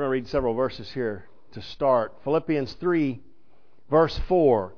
to read several verses here to start. Philippians 3, verse 4.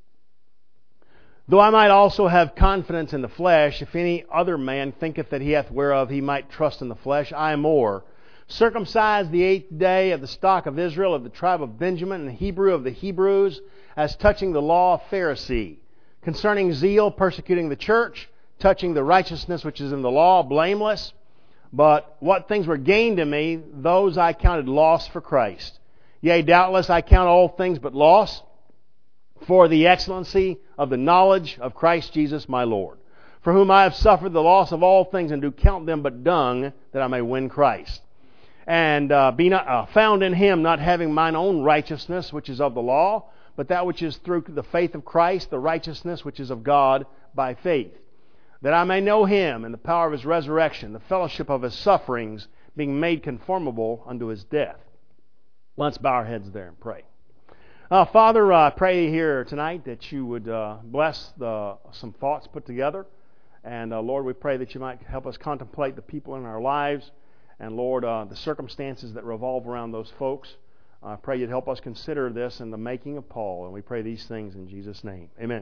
Though I might also have confidence in the flesh, if any other man thinketh that he hath whereof he might trust in the flesh, I more. Circumcised the 8th day, of the stock of Israel, of the tribe of Benjamin, and Hebrew of the Hebrews, as touching the law of Pharisee. Concerning zeal, persecuting the church, touching the righteousness which is in the law, blameless. But what things were gained to me, those I counted loss for Christ. Yea, doubtless I count all things but loss, for the excellency of the knowledge of Christ Jesus my Lord, for whom I have suffered the loss of all things, and do count them but dung, that I may win Christ. And be not, found in Him, not having mine own righteousness, which is of the law, but that which is through the faith of Christ, the righteousness which is of God by faith, that I may know Him and the power of His resurrection, the fellowship of His sufferings, being made conformable unto His death. Let's bow our heads there and pray. Father, I pray here tonight that you would bless some thoughts put together. And Lord, we pray that you might help us contemplate the people in our lives. And Lord, the circumstances that revolve around those folks. I pray you'd help us consider this in the making of Paul. And we pray these things in Jesus' name. Amen.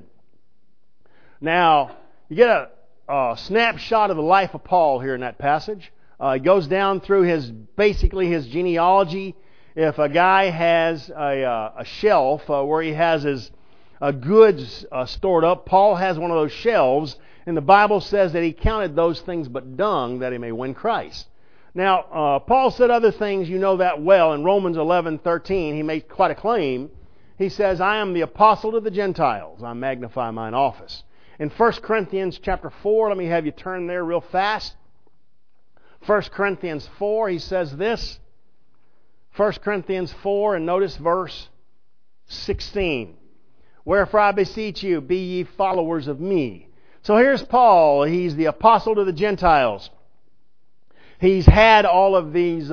Now, you get a snapshot of the life of Paul here in that passage. It goes down through basically his genealogy. If a guy has a shelf where he has his goods stored up, Paul has one of those shelves, and the Bible says that he counted those things but dung, that he may win Christ. Now, Paul said other things, you know that well. In Romans 11:13, he makes quite a claim. He says, I am the apostle to the Gentiles. I magnify mine office. In 1 Corinthians chapter 4, let me have you turn there real fast. 1 Corinthians 4, he says this. 1 Corinthians 4, and notice verse 16. Wherefore I beseech you, be ye followers of me. So here's Paul. He's the apostle to the Gentiles. He's had all of these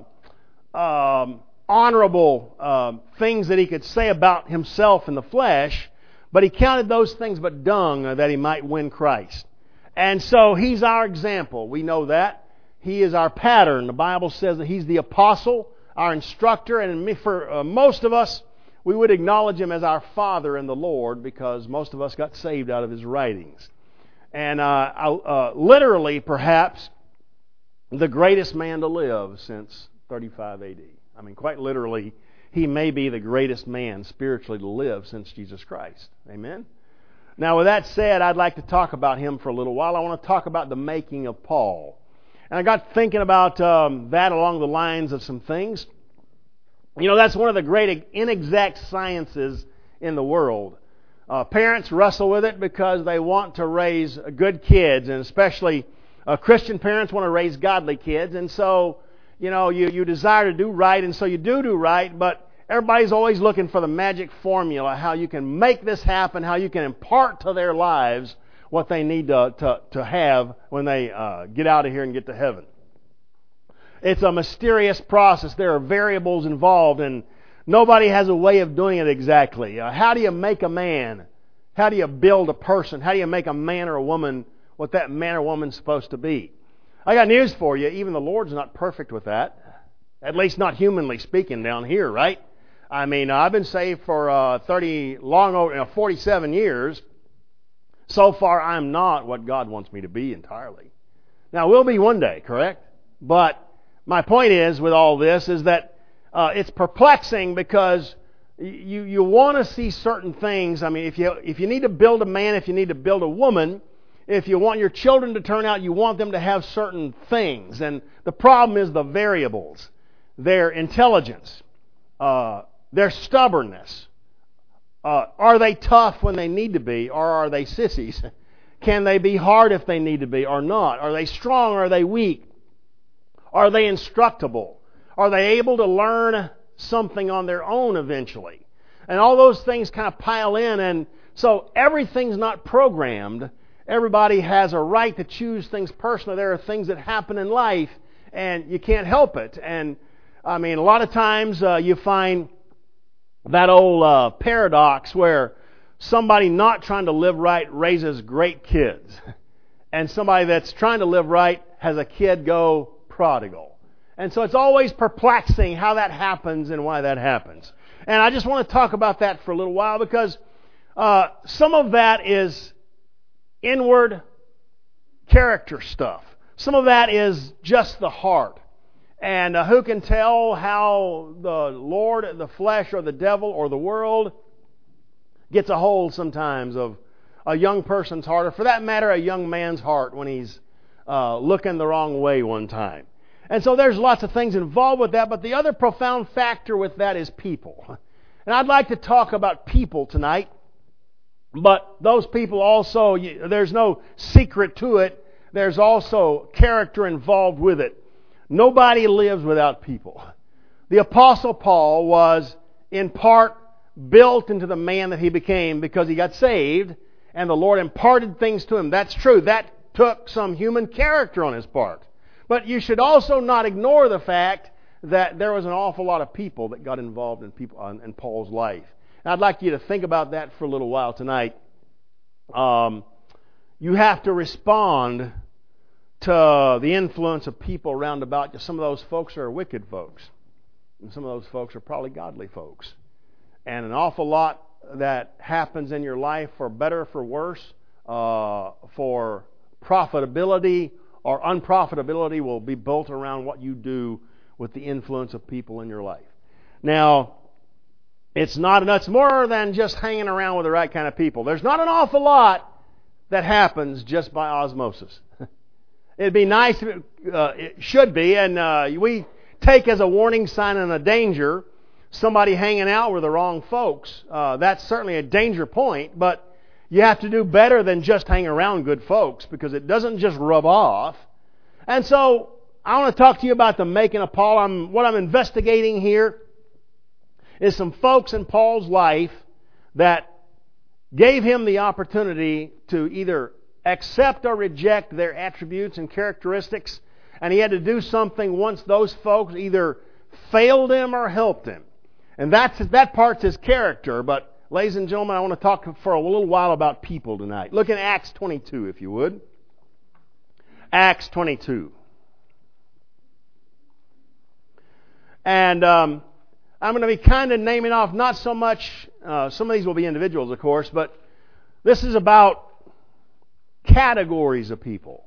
honorable things that he could say about himself in the flesh, but he counted those things but dung, that he might win Christ. And so he's our example. We know that. He is our pattern. The Bible says that he's the apostle, our instructor, and for most of us, we would acknowledge him as our father in the Lord, because most of us got saved out of his writings. And literally, perhaps, the greatest man to live since 35 AD. I mean, quite literally, he may be the greatest man spiritually to live since Jesus Christ. Amen? Now, with that said, I'd like to talk about him for a little while. I want to talk about the making of Paul. And I got thinking about that along the lines of some things. You know, that's one of the great inexact sciences in the world. Parents wrestle with it because they want to raise good kids, and especially Christian parents want to raise godly kids. And so, you know, you desire to do right, and so you do right, but everybody's always looking for the magic formula, how you can make this happen, how you can impart to their lives what they need to have when they get out of here and get to heaven. It's a mysterious process. There are variables involved, and nobody has a way of doing it exactly. How do you make a man? How do you build a person? How do you make a man or a woman what that man or woman's supposed to be? I got news for you. Even the Lord's not perfect with that. At least not humanly speaking down here, right? I mean, I've been saved for 47 years. So far, I'm not what God wants me to be entirely. Now, we'll be one day, correct? But my point is, with all this, is that it's perplexing because you want to see certain things. I mean, if you need to build a man, if you need to build a woman, if you want your children to turn out, you want them to have certain things. And the problem is the variables. Their intelligence, their stubbornness. Are they tough when they need to be, or are they sissies? Can they be hard if they need to be, or not? Are they strong, or are they weak? Are they instructable? Are they able to learn something on their own eventually? And all those things kind of pile in, and so everything's not programmed. Everybody has a right to choose things personally. There are things that happen in life, and you can't help it. And, I mean, a lot of times you find that old paradox where somebody not trying to live right raises great kids, and somebody that's trying to live right has a kid go prodigal. And so it's always perplexing how that happens and why that happens. And I just want to talk about that for a little while because some of that is inward character stuff. Some of that is just the heart. And who can tell how the Lord, the flesh, or the devil, or the world gets a hold sometimes of a young person's heart, or for that matter, a young man's heart when he's looking the wrong way one time. And so there's lots of things involved with that, but the other profound factor with that is people. And I'd like to talk about people tonight, but those people also, there's no secret to it. There's also character involved with it. Nobody lives without people. The Apostle Paul was in part built into the man that he became because he got saved and the Lord imparted things to him. That's true. That took some human character on his part. But you should also not ignore the fact that there was an awful lot of people that got involved in Paul's life. And I'd like you to think about that for a little while tonight. You have to respond to the influence of people around about you. Some of those folks are wicked folks. And some of those folks are probably godly folks. And an awful lot that happens in your life, for better or for worse, for profitability or unprofitability, will be built around what you do with the influence of people in your life. Now, it's more than just hanging around with the right kind of people. There's not an awful lot that happens just by osmosis. It'd be nice if it should be, and we take as a warning sign and a danger somebody hanging out with the wrong folks. That's certainly a danger point, but you have to do better than just hang around good folks, because it doesn't just rub off. And so I want to talk to you about the making of Paul. What I'm investigating here is some folks in Paul's life that gave him the opportunity to either accept or reject their attributes and characteristics, and he had to do something once those folks either failed him or helped him. And that part's his character. But ladies and gentlemen, I want to talk for a little while about people tonight. Look in Acts 22, if you would. Acts 22. And I'm going to be kind of naming off, not so much, some of these will be individuals, of course, but this is about categories of people.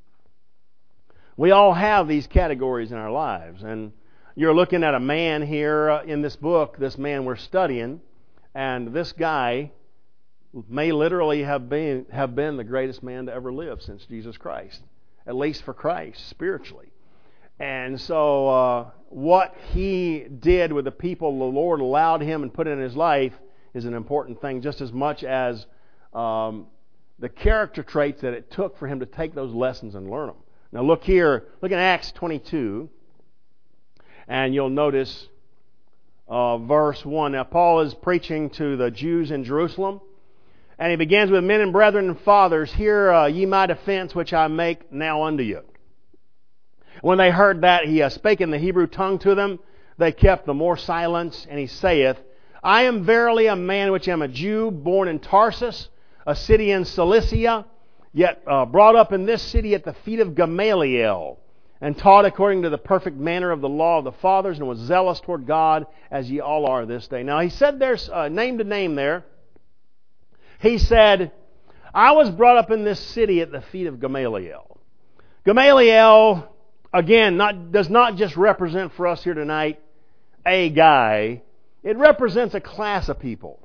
We all have these categories in our lives, and you're looking at a man here in this book, this man we're studying, and this guy may literally have been the greatest man to ever live since Jesus Christ, at least for Christ, spiritually. And so what he did with the people the Lord allowed him and put in his life is an important thing, just as much as the character traits that it took for him to take those lessons and learn them. Now look here, look at Acts 22, and you'll notice verse 1. Now Paul is preaching to the Jews in Jerusalem, and he begins with, "Men and brethren and fathers, hear ye my defense which I make now unto you." When they heard that he spake in the Hebrew tongue to them, they kept the more silence, and he saith, "I am verily a man which am a Jew, born in Tarsus, a city in Cilicia, yet brought up in this city at the feet of Gamaliel, and taught according to the perfect manner of the law of the fathers, and was zealous toward God, as ye all are this day." Now he said there's name to name there. He said, "I was brought up in this city at the feet of Gamaliel." Gamaliel, again, does not just represent for us here tonight a guy. It represents a class of people.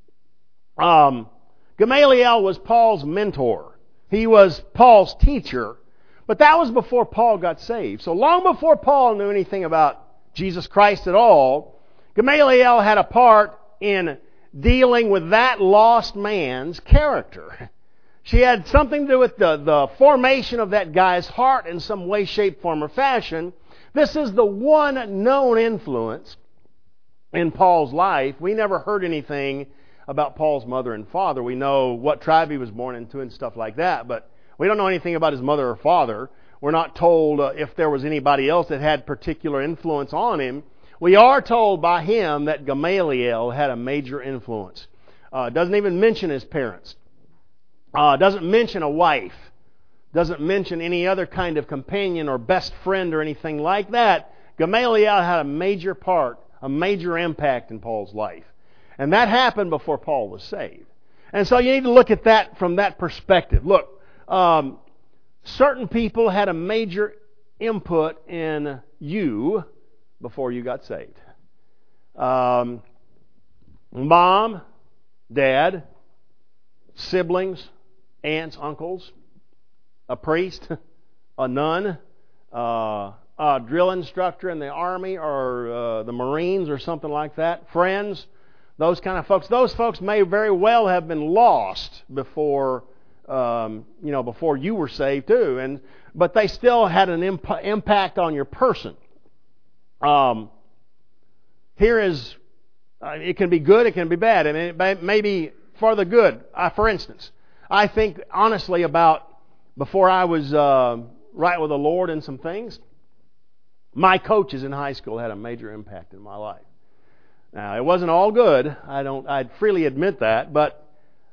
Gamaliel was Paul's mentor. He was Paul's teacher. But that was before Paul got saved. So long before Paul knew anything about Jesus Christ at all, Gamaliel had a part in dealing with that lost man's character. She had something to do with the formation of that guy's heart in some way, shape, form, or fashion. This is the one known influence in Paul's life. We never heard anything about Paul's mother and father. We know what tribe he was born into and stuff like that, but we don't know anything about his mother or father. We're not told if there was anybody else that had particular influence on him. We are told by him that Gamaliel had a major influence. Doesn't even mention his parents. Doesn't mention a wife. Doesn't mention any other kind of companion or best friend or anything like that. Gamaliel had a major part, a major impact in Paul's life. And that happened before Paul was saved. And so you need to look at that from that perspective. Look, certain people had a major input in you before you got saved. Mom, dad, siblings, aunts, uncles, a priest, a nun, a drill instructor in the Army or the Marines or something like that, friends, those kind of folks. Those folks may very well have been lost before before you were saved too, but they still had an impact on your person. Here is, it can be good, it can be bad, and it may be for the good. For instance, I think honestly about before I was right with the Lord in some things, my coaches in high school had a major impact in my life. Now, it wasn't all good. I'd freely admit that, but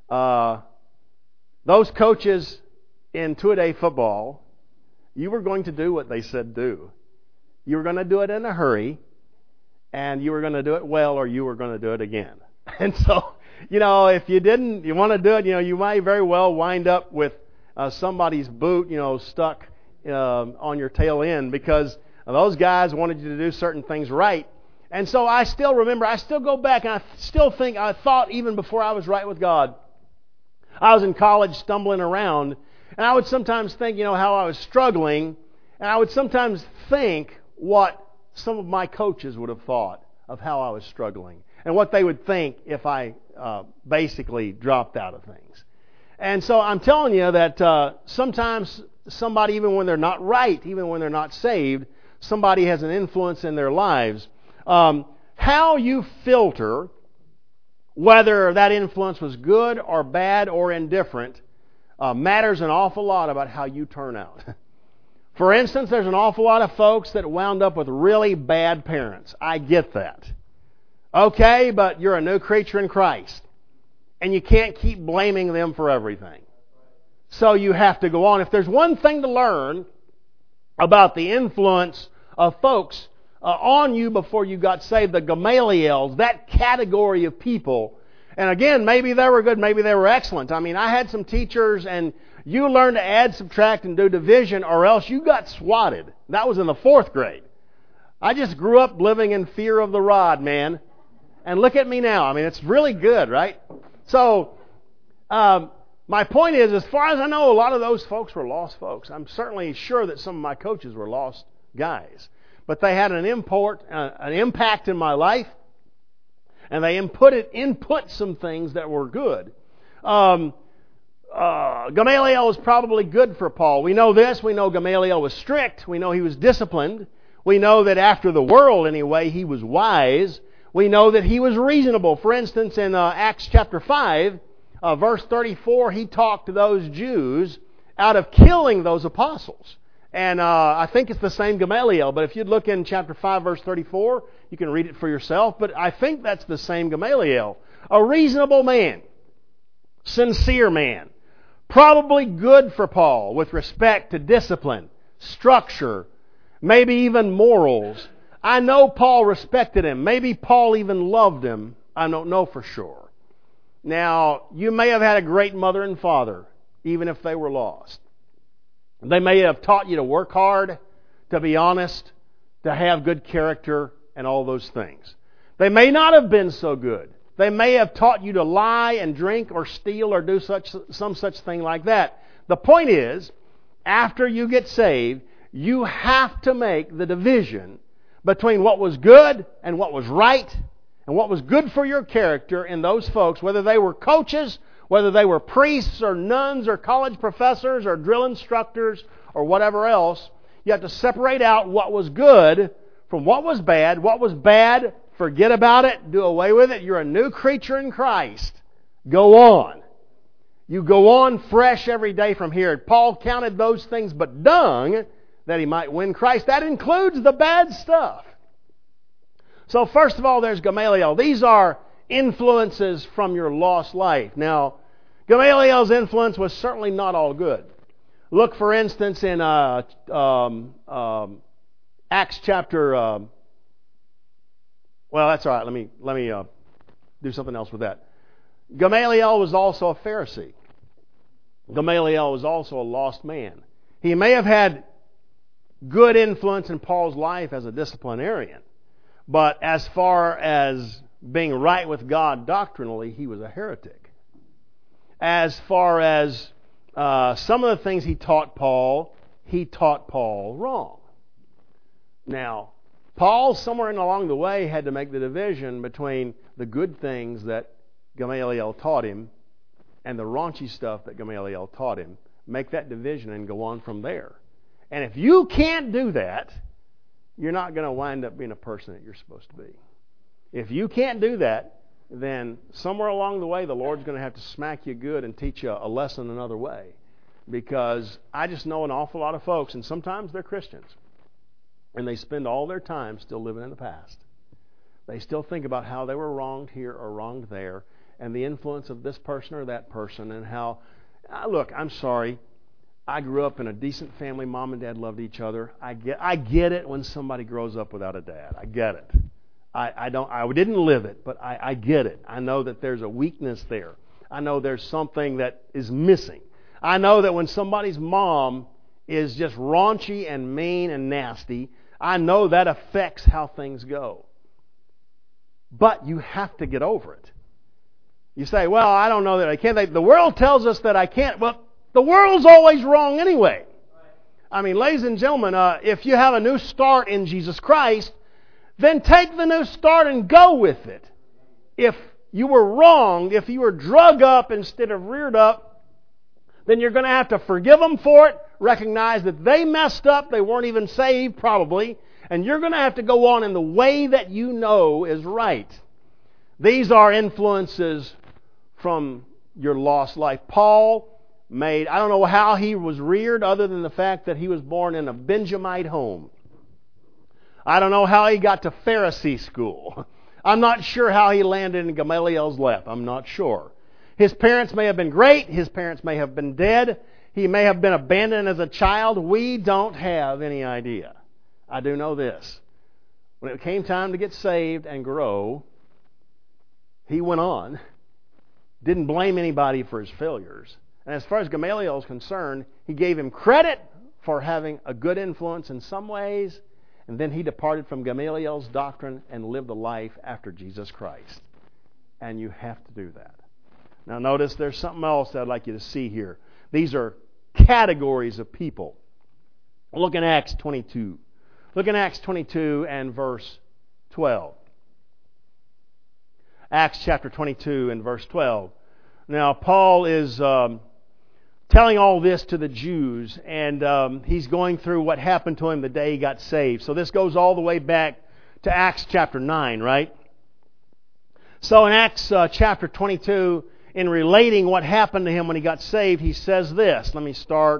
those coaches in two-a-day football, you were going to do what they said do. You were going to do it in a hurry, and you were going to do it well, or you were going to do it again. And so, if you want to do it, you might very well wind up with somebody's boot, stuck on your tail end because those guys wanted you to do certain things right. And so I still go back, and I thought even before I was right with God, I was in college stumbling around, and I would sometimes think, how I was struggling, and I would sometimes think what some of my coaches would have thought of how I was struggling, and what they would think if I basically dropped out of things. And so I'm telling you that sometimes somebody, even when they're not right, even when they're not saved, somebody has an influence in their lives. How you filter whether that influence was good or bad or indifferent matters an awful lot about how you turn out. For instance, there's an awful lot of folks that wound up with really bad parents. I get that. Okay, but you're a new creature in Christ. And you can't keep blaming them for everything. So you have to go on. If there's one thing to learn about the influence of folks on you before you got saved, the Gamaliels, that category of people, and again, maybe they were good, maybe they were excellent. I mean, I had some teachers, and you learned to add, subtract, and do division, or else you got swatted. That was in the 4th grade. I just grew up living in fear of the rod, man. And look at me now. I mean, it's really good, right? So, my point is, as far as I know, a lot of those folks were lost folks. I'm certainly sure that some of my coaches were lost guys. But they had an impact in my life, and they input some things that were good. Gamaliel was probably good for Paul. We know this. We know Gamaliel was strict. We know he was disciplined. We know that after the world, anyway, he was wise. We know that he was reasonable. For instance, in Acts chapter 5, verse 34, he talked to those Jews out of killing those apostles. And I think it's the same Gamaliel, but if you'd look in chapter 5, verse 34, you can read it for yourself, but I think that's the same Gamaliel. A reasonable man, sincere man, probably good for Paul with respect to discipline, structure, maybe even morals. I know Paul respected him. Maybe Paul even loved him. I don't know for sure. Now, you may have had a great mother and father, even if they were lost. They may have taught you to work hard, to be honest, to have good character, and all those things. They may not have been so good. They may have taught you to lie and drink or steal or do some such thing like that. The point is, after you get saved, you have to make the division between what was good and what was right and what was good for your character in those folks, whether they were coaches, whether they were priests or nuns or college professors or drill instructors or whatever else. You have to separate out what was good from what was bad. What was bad, forget about it, do away with it. You're a new creature in Christ. Go on. You go on fresh every day from here. Paul counted those things but dung that he might win Christ. That includes the bad stuff. So first of all, there's Gamaliel. These are influences from your lost life. Now, Gamaliel's influence was certainly not all good. Look, for instance, in Acts chapter. Well, that's all right. Let me do something else with that. Gamaliel was also a Pharisee. Gamaliel was also a lost man. He may have had good influence in Paul's life as a disciplinarian, but as far as being right with God doctrinally, he was a heretic. As far as some of the things he taught Paul wrong. Now, Paul, somewhere along the way, had to make the division between the good things that Gamaliel taught him and the raunchy stuff that Gamaliel taught him. Make that division and go on from there. And if you can't do that, you're not going to wind up being a person that you're supposed to be. If you can't do that, then somewhere along the way, the Lord's going to have to smack you good and teach you a lesson another way. Because I just know an awful lot of folks, and sometimes they're Christians, and they spend all their time still living in the past. They still think about how they were wronged here or wronged there, and the influence of this person or that person, and how, look, I'm sorry, I grew up in a decent family. Mom and Dad loved each other. I get it when somebody grows up without a dad. I get it. I didn't live it, but I get it. I know that there's a weakness there. I know there's something that is missing. I know that when somebody's mom is just raunchy and mean and nasty, I know that affects how things go. But you have to get over it. You say, well, I don't know that I can't. The world tells us that I can't. Well, the world's always wrong anyway. I mean, ladies and gentlemen, if you have a new start in Jesus Christ, then take the new start and go with it. If you were wronged, if you were drug up instead of reared up, then you're going to have to forgive them for it, recognize that they messed up, they weren't even saved probably, and you're going to have to go on in the way that you know is right. These are influences from your lost life. Paul I don't know how he was reared other than the fact that he was born in a Benjamite home. I don't know how he got to Pharisee school. I'm not sure how he landed in Gamaliel's lap. I'm not sure. His parents may have been great. His parents may have been dead. He may have been abandoned as a child. We don't have any idea. I do know this. When it came time to get saved and grow, he went on. Didn't blame anybody for his failures. And as far as Gamaliel is concerned, he gave him credit for having a good influence in some ways, and then he departed from Gamaliel's doctrine and lived a life after Jesus Christ. And you have to do that. Now notice there's something else that I'd like you to see here. These are categories of people. Look in Acts 22. Look in Acts 22 and verse 12. Acts chapter 22 and verse 12. Now Paul is telling all this to the Jews, and he's going through what happened to him the day he got saved. So this goes all the way back to Acts chapter 9, right? So in Acts chapter 22, in relating what happened to him when he got saved, he says this. Let me start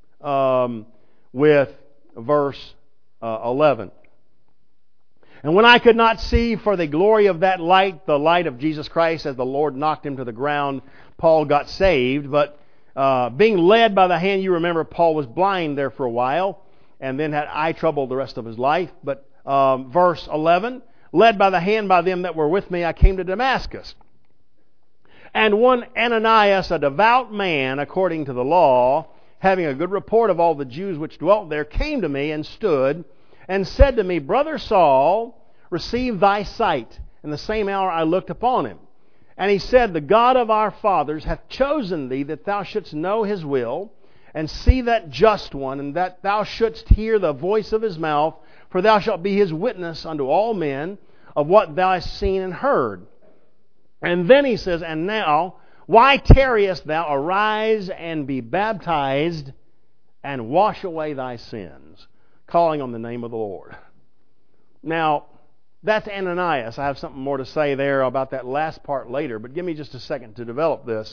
with verse 11. And when I could not see for the glory of that light, the light of Jesus Christ, as the Lord knocked him to the ground, Paul got saved. But being led by the hand, you remember Paul was blind there for a while, and then had eye trouble the rest of his life. But verse 11, led by the hand by them that were with me, I came to Damascus. And one Ananias, a devout man, according to the law, having a good report of all the Jews which dwelt there, came to me and stood, and said to me, Brother Saul, receive thy sight. In the same hour I looked upon him. And he said, The God of our fathers hath chosen thee, that thou shouldst know his will, and see that just one, and that thou shouldst hear the voice of his mouth, for thou shalt be his witness unto all men of what thou hast seen and heard. And then he says, And now, why tarriest thou? Arise and be baptized, and wash away thy sins, calling on the name of the Lord. Now, that's Ananias. I have something more to say there about that last part later, but give me just a second to develop this.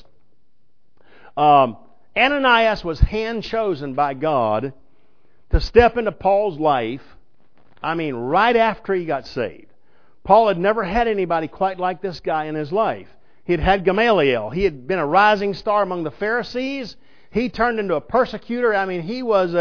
Ananias was hand-chosen by God to step into Paul's life, right after he got saved. Paul had never had anybody quite like this guy in his life. He had had Gamaliel. He had been a rising star among the Pharisees. He turned into a persecutor. I mean, he was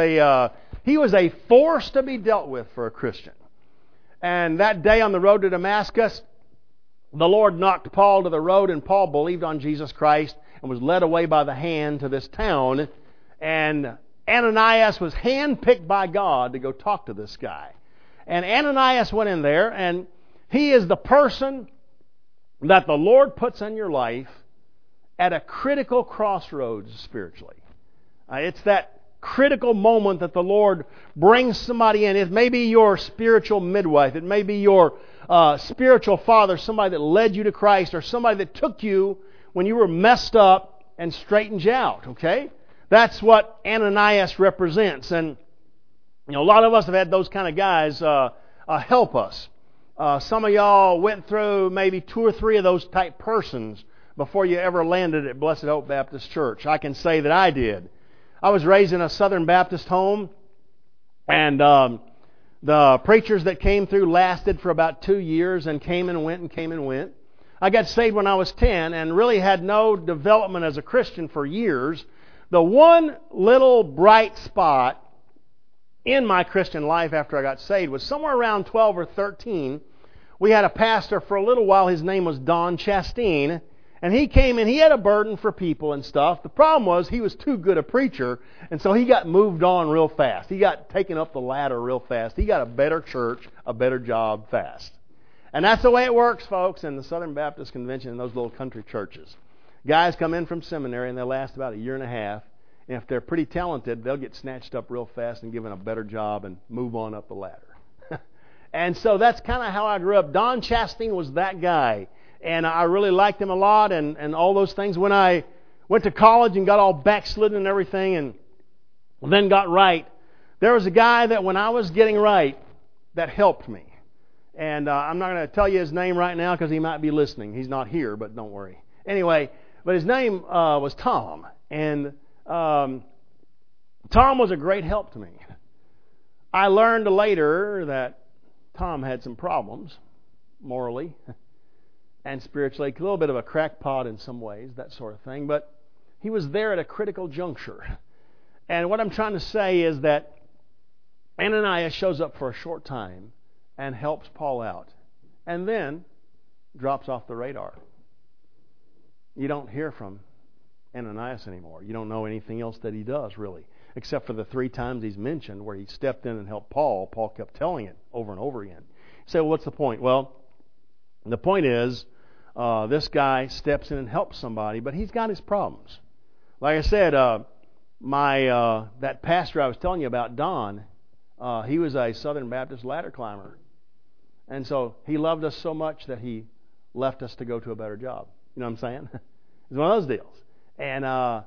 a force to be dealt with for a Christian. And that day on the road to Damascus, the Lord knocked Paul to the road, and Paul believed on Jesus Christ and was led away by the hand to this town. And Ananias was handpicked by God to go talk to this guy. And Ananias went in there, and he is the person that the Lord puts in your life at a critical crossroads spiritually. It's that critical moment that the Lord brings somebody in. It may be your spiritual midwife. It may be your spiritual father, somebody that led you to Christ, or somebody that took you when you were messed up and straightened you out. Okay? That's what Ananias represents. And a lot of us have had those kind of guys help us. Some of y'all went through maybe 2 or 3 of those type persons before you ever landed at Blessed Hope Baptist Church. I can say that I did. I was raised in a Southern Baptist home, and the preachers that came through lasted for about 2 years and came and went and came and went. I got saved when I was 10 and really had no development as a Christian for years. The one little bright spot in my Christian life after I got saved was somewhere around 12 or 13. We had a pastor for a little while. His name was Don Chastain. And he came in, he had a burden for people and stuff. The problem was he was too good a preacher, and so he got moved on real fast. He got taken up the ladder real fast. He got a better church, a better job fast. And that's the way it works, folks, in the Southern Baptist Convention in those little country churches. Guys come in from seminary, and they'll last about a year and a half. And if they're pretty talented, they'll get snatched up real fast and given a better job and move on up the ladder. And so that's kind of how I grew up. Don Chastain was that guy. And I really liked him a lot and all those things. When I went to college and got all backslidden and everything and then got right, there was a guy that when I was getting right that helped me. And I'm not going to tell you his name right now because he might be listening. He's not here, but don't worry. Anyway, but his name was Tom. And Tom was a great help to me. I learned later that Tom had some problems morally and spiritually, a little bit of a crackpot in some ways, that sort of thing. But he was there at a critical juncture. And what I'm trying to say is that Ananias shows up for a short time and helps Paul out. And then drops off the radar. You don't hear from Ananias anymore. You don't know anything else that he does, really. Except for the 3 times he's mentioned where he stepped in and helped Paul. Paul kept telling it over and over again. You say, well, what's the point? Well, the point is, this guy steps in and helps somebody, but he's got his problems. Like I said, that pastor I was telling you about, Don, he was a Southern Baptist ladder climber. And so he loved us so much that he left us to go to a better job. You know what I'm saying? It's one of those deals. And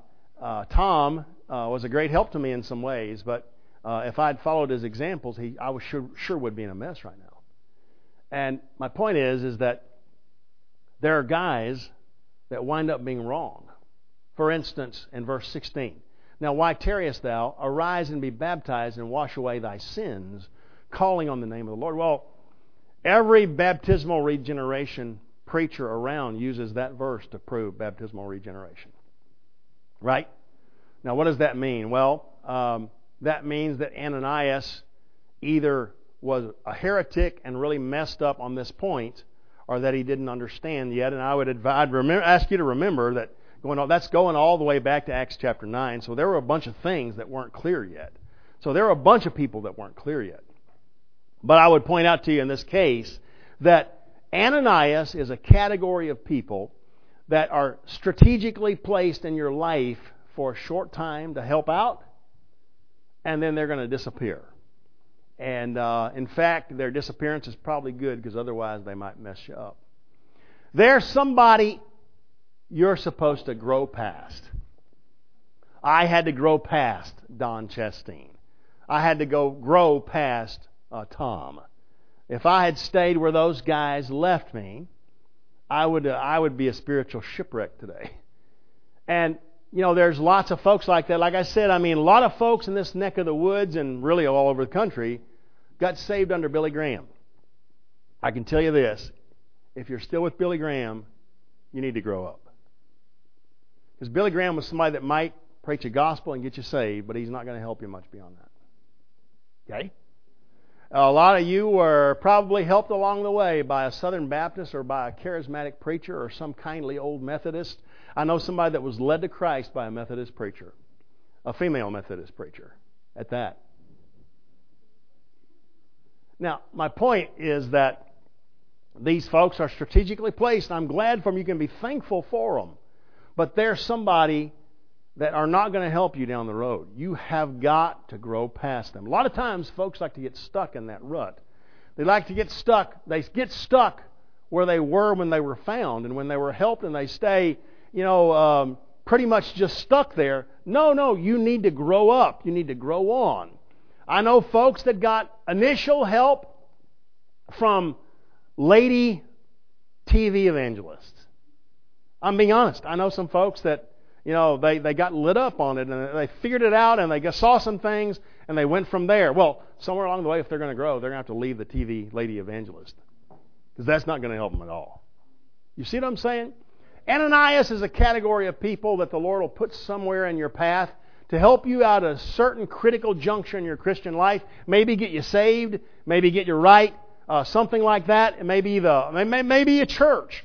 Tom was a great help to me in some ways, but if I'd followed his examples, I was sure would be in a mess right now. And my point is that there are guys that wind up being wrong. For instance, in verse 16, now why tarriest thou? Arise and be baptized and wash away thy sins, calling on the name of the Lord. Well, every baptismal regeneration preacher around uses that verse to prove baptismal regeneration. Right? Now, what does that mean? Well, that means that Ananias either was a heretic and really messed up on this point, or that he didn't understand yet. And I'd ask you to remember that that's going all the way back to Acts chapter 9. So there were a bunch of things that weren't clear yet. So there were a bunch of people that weren't clear yet. But I would point out to you in this case that Ananias is a category of people that are strategically placed in your life for a short time to help out, and then they're going to disappear. And in fact, their disappearance is probably good because otherwise they might mess you up. There's somebody you're supposed to grow past. I had to grow past Don Chastain. I had to grow past Tom. If I had stayed where those guys left me, I would be a spiritual shipwreck today. And there's lots of folks like that. Like I said, a lot of folks in this neck of the woods and really all over the country got saved under Billy Graham. I can tell you this. If you're still with Billy Graham, you need to grow up. Because Billy Graham was somebody that might preach a gospel and get you saved, but he's not going to help you much beyond that. Okay? A lot of you were probably helped along the way by a Southern Baptist or by a charismatic preacher or some kindly old Methodist. I know somebody that was led to Christ by a Methodist preacher, a female Methodist preacher at that. Now, my point is that these folks are strategically placed. I'm glad for them. You can be thankful for them. But there's somebody that are not going to help you down the road. You have got to grow past them. A lot of times, folks like to get stuck in that rut. They like to get stuck. They get stuck where they were when they were found and when they were helped, and they stay, pretty much just stuck there. No, you need to grow up. You need to grow on. I know folks that got initial help from lady TV evangelists. I'm being honest. I know some folks that, they got lit up on it and they figured it out and they saw some things and they went from there. Well, somewhere along the way, if they're going to grow, they're going to have to leave the TV lady evangelist, because that's not going to help them at all. You see what I'm saying? Ananias is a category of people that the Lord will put somewhere in your path to help you out at a certain critical juncture in your Christian life. Maybe get you saved, maybe get you right, something like that. It may be a church,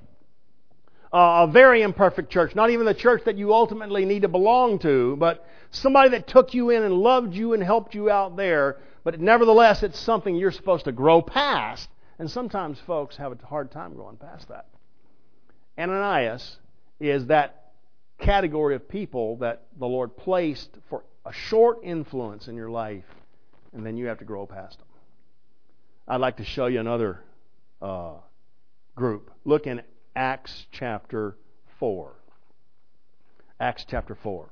a very imperfect church, not even the church that you ultimately need to belong to, but somebody that took you in and loved you and helped you out there. But nevertheless, it's something you're supposed to grow past. And sometimes folks have a hard time going past that. Ananias is that category of people that the Lord placed for a short influence in your life, and then you have to grow past them. I'd like to show you another group. Look in Acts chapter 4. Acts chapter 4.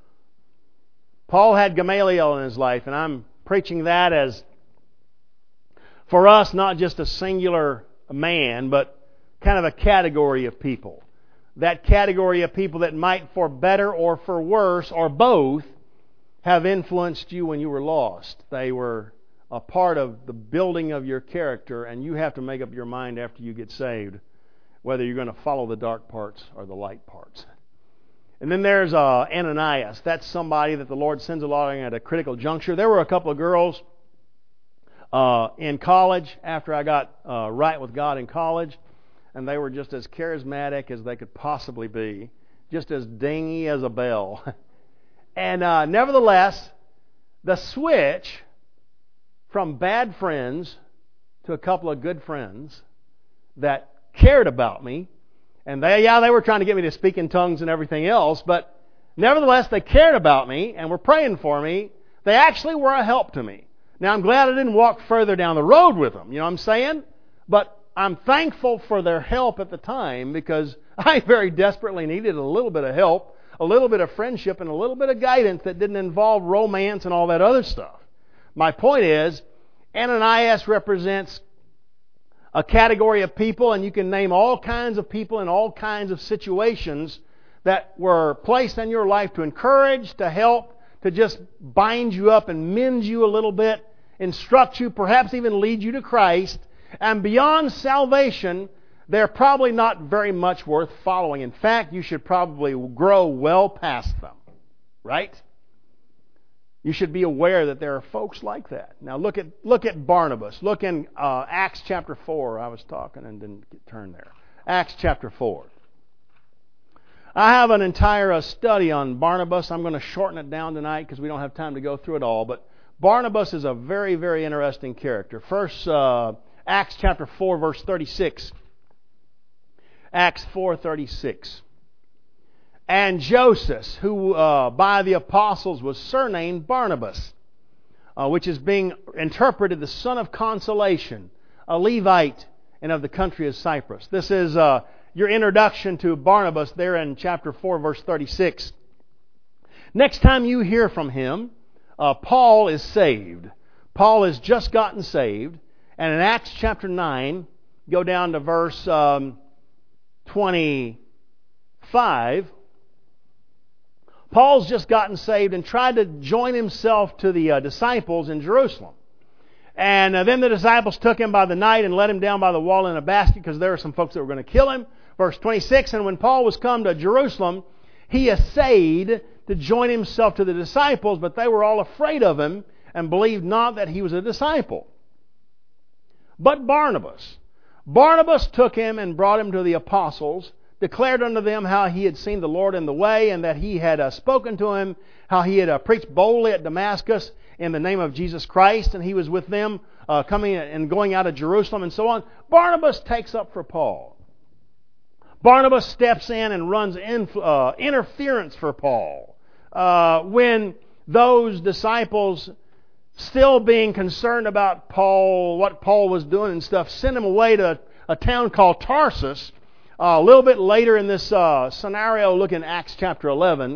Paul had Gamaliel in his life, and I'm preaching that as, for us, not just a singular man, but kind of a category of people. That category of people that might, for better or for worse, or both, have influenced you when you were lost. They were a part of the building of your character, and you have to make up your mind after you get saved whether you're going to follow the dark parts or the light parts. And then there's Ananias. That's somebody that the Lord sends along at a critical juncture. There were a couple of girls in college after I got right with God in college, and they were just as charismatic as they could possibly be, just as dingy as a bell. And nevertheless, the switch from bad friends to a couple of good friends that cared about me, and they were trying to get me to speak in tongues and everything else, but nevertheless, they cared about me and were praying for me. They actually were a help to me. Now, I'm glad I didn't walk further down the road with them, you know what I'm saying? But I'm thankful for their help at the time, because I very desperately needed a little bit of help, a little bit of friendship, and a little bit of guidance that didn't involve romance and all that other stuff. My point is, Ananias represents a category of people, and you can name all kinds of people in all kinds of situations that were placed in your life to encourage, to help, to just bind you up and mend you a little bit, instruct you, perhaps even lead you to Christ. And beyond salvation, they're probably not very much worth following. In fact, you should probably grow well past them. Right? You should be aware that there are folks like that. Now look at Barnabas. Look in Acts chapter 4. I was talking and didn't turn there. Acts chapter 4. I have an entire study on Barnabas. I'm going to shorten it down tonight because we don't have time to go through it all. But Barnabas is a very, very interesting character. First, Acts chapter 4, verse 36. Acts 4:36. And Joseph, who by the apostles was surnamed Barnabas, which is being interpreted the son of consolation, a Levite and of the country of Cyprus. This is your introduction to Barnabas there in chapter 4, verse 36. Next time you hear from him, Paul is saved. Paul has just gotten saved. And in Acts chapter 9, go down to verse 25, Paul's just gotten saved and tried to join himself to the disciples in Jerusalem. And then the disciples took him by the night and let him down by the wall in a basket, because there were some folks that were going to kill him. Verse 26, and when Paul was come to Jerusalem, he essayed to join himself to the disciples, but they were all afraid of him and believed not that he was a disciple. But Barnabas took him and brought him to the apostles, declared unto them how he had seen the Lord in the way, and that he had spoken to him, how he had preached boldly at Damascus in the name of Jesus Christ, and he was with them coming and going out of Jerusalem and so on. Barnabas takes up for Paul. Barnabas steps in and runs interference for Paul. When those disciples, still being concerned about Paul, what Paul was doing and stuff, sent him away to a town called Tarsus. A little bit later in this scenario, look in Acts chapter 11,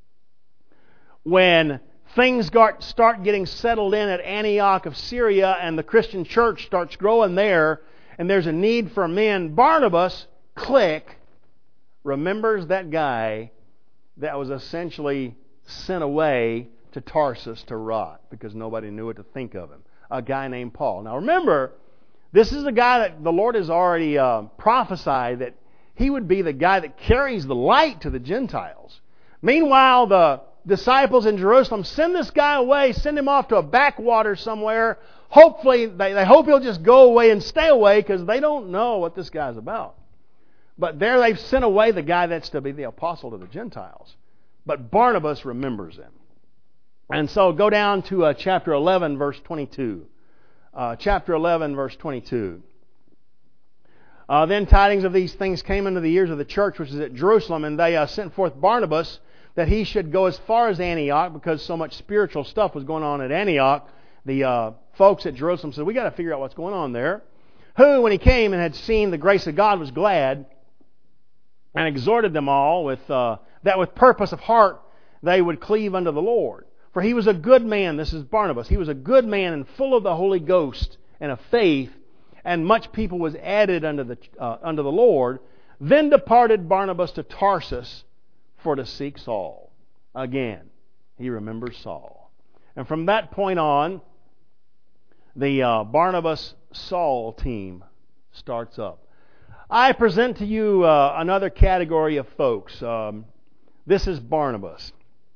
when things start getting settled in at Antioch of Syria and the Christian church starts growing there, and there's a need for men. Barnabas, remembers that guy that was essentially sent away to Tarsus to rot because nobody knew what to think of him. A guy named Paul. Now remember, this is a guy that the Lord has already prophesied that he would be the guy that carries the light to the Gentiles. Meanwhile, the disciples in Jerusalem send this guy away, send him off to a backwater somewhere. Hopefully, they hope he'll just go away and stay away because they don't know what this guy's about. But there they've sent away the guy that's to be the apostle to the Gentiles. But Barnabas remembers him. And so go down to chapter 11, verse 22. Chapter 11, verse 22. Then tidings of these things came into the ears of the church which is at Jerusalem, and they sent forth Barnabas that he should go as far as Antioch, because so much spiritual stuff was going on at Antioch. The folks at Jerusalem said, we got to figure out what's going on there. Who, when he came and had seen the grace of God, was glad, and exhorted them all that with purpose of heart they would cleave unto the Lord. For he was a good man, this is Barnabas, he was a good man and full of the Holy Ghost and of faith, and much people was added unto the Lord. Then departed Barnabas to Tarsus for to seek Saul. Again, he remembers Saul. And from that point on, the Barnabas-Saul team starts up. I present to you another category of folks. This is Barnabas.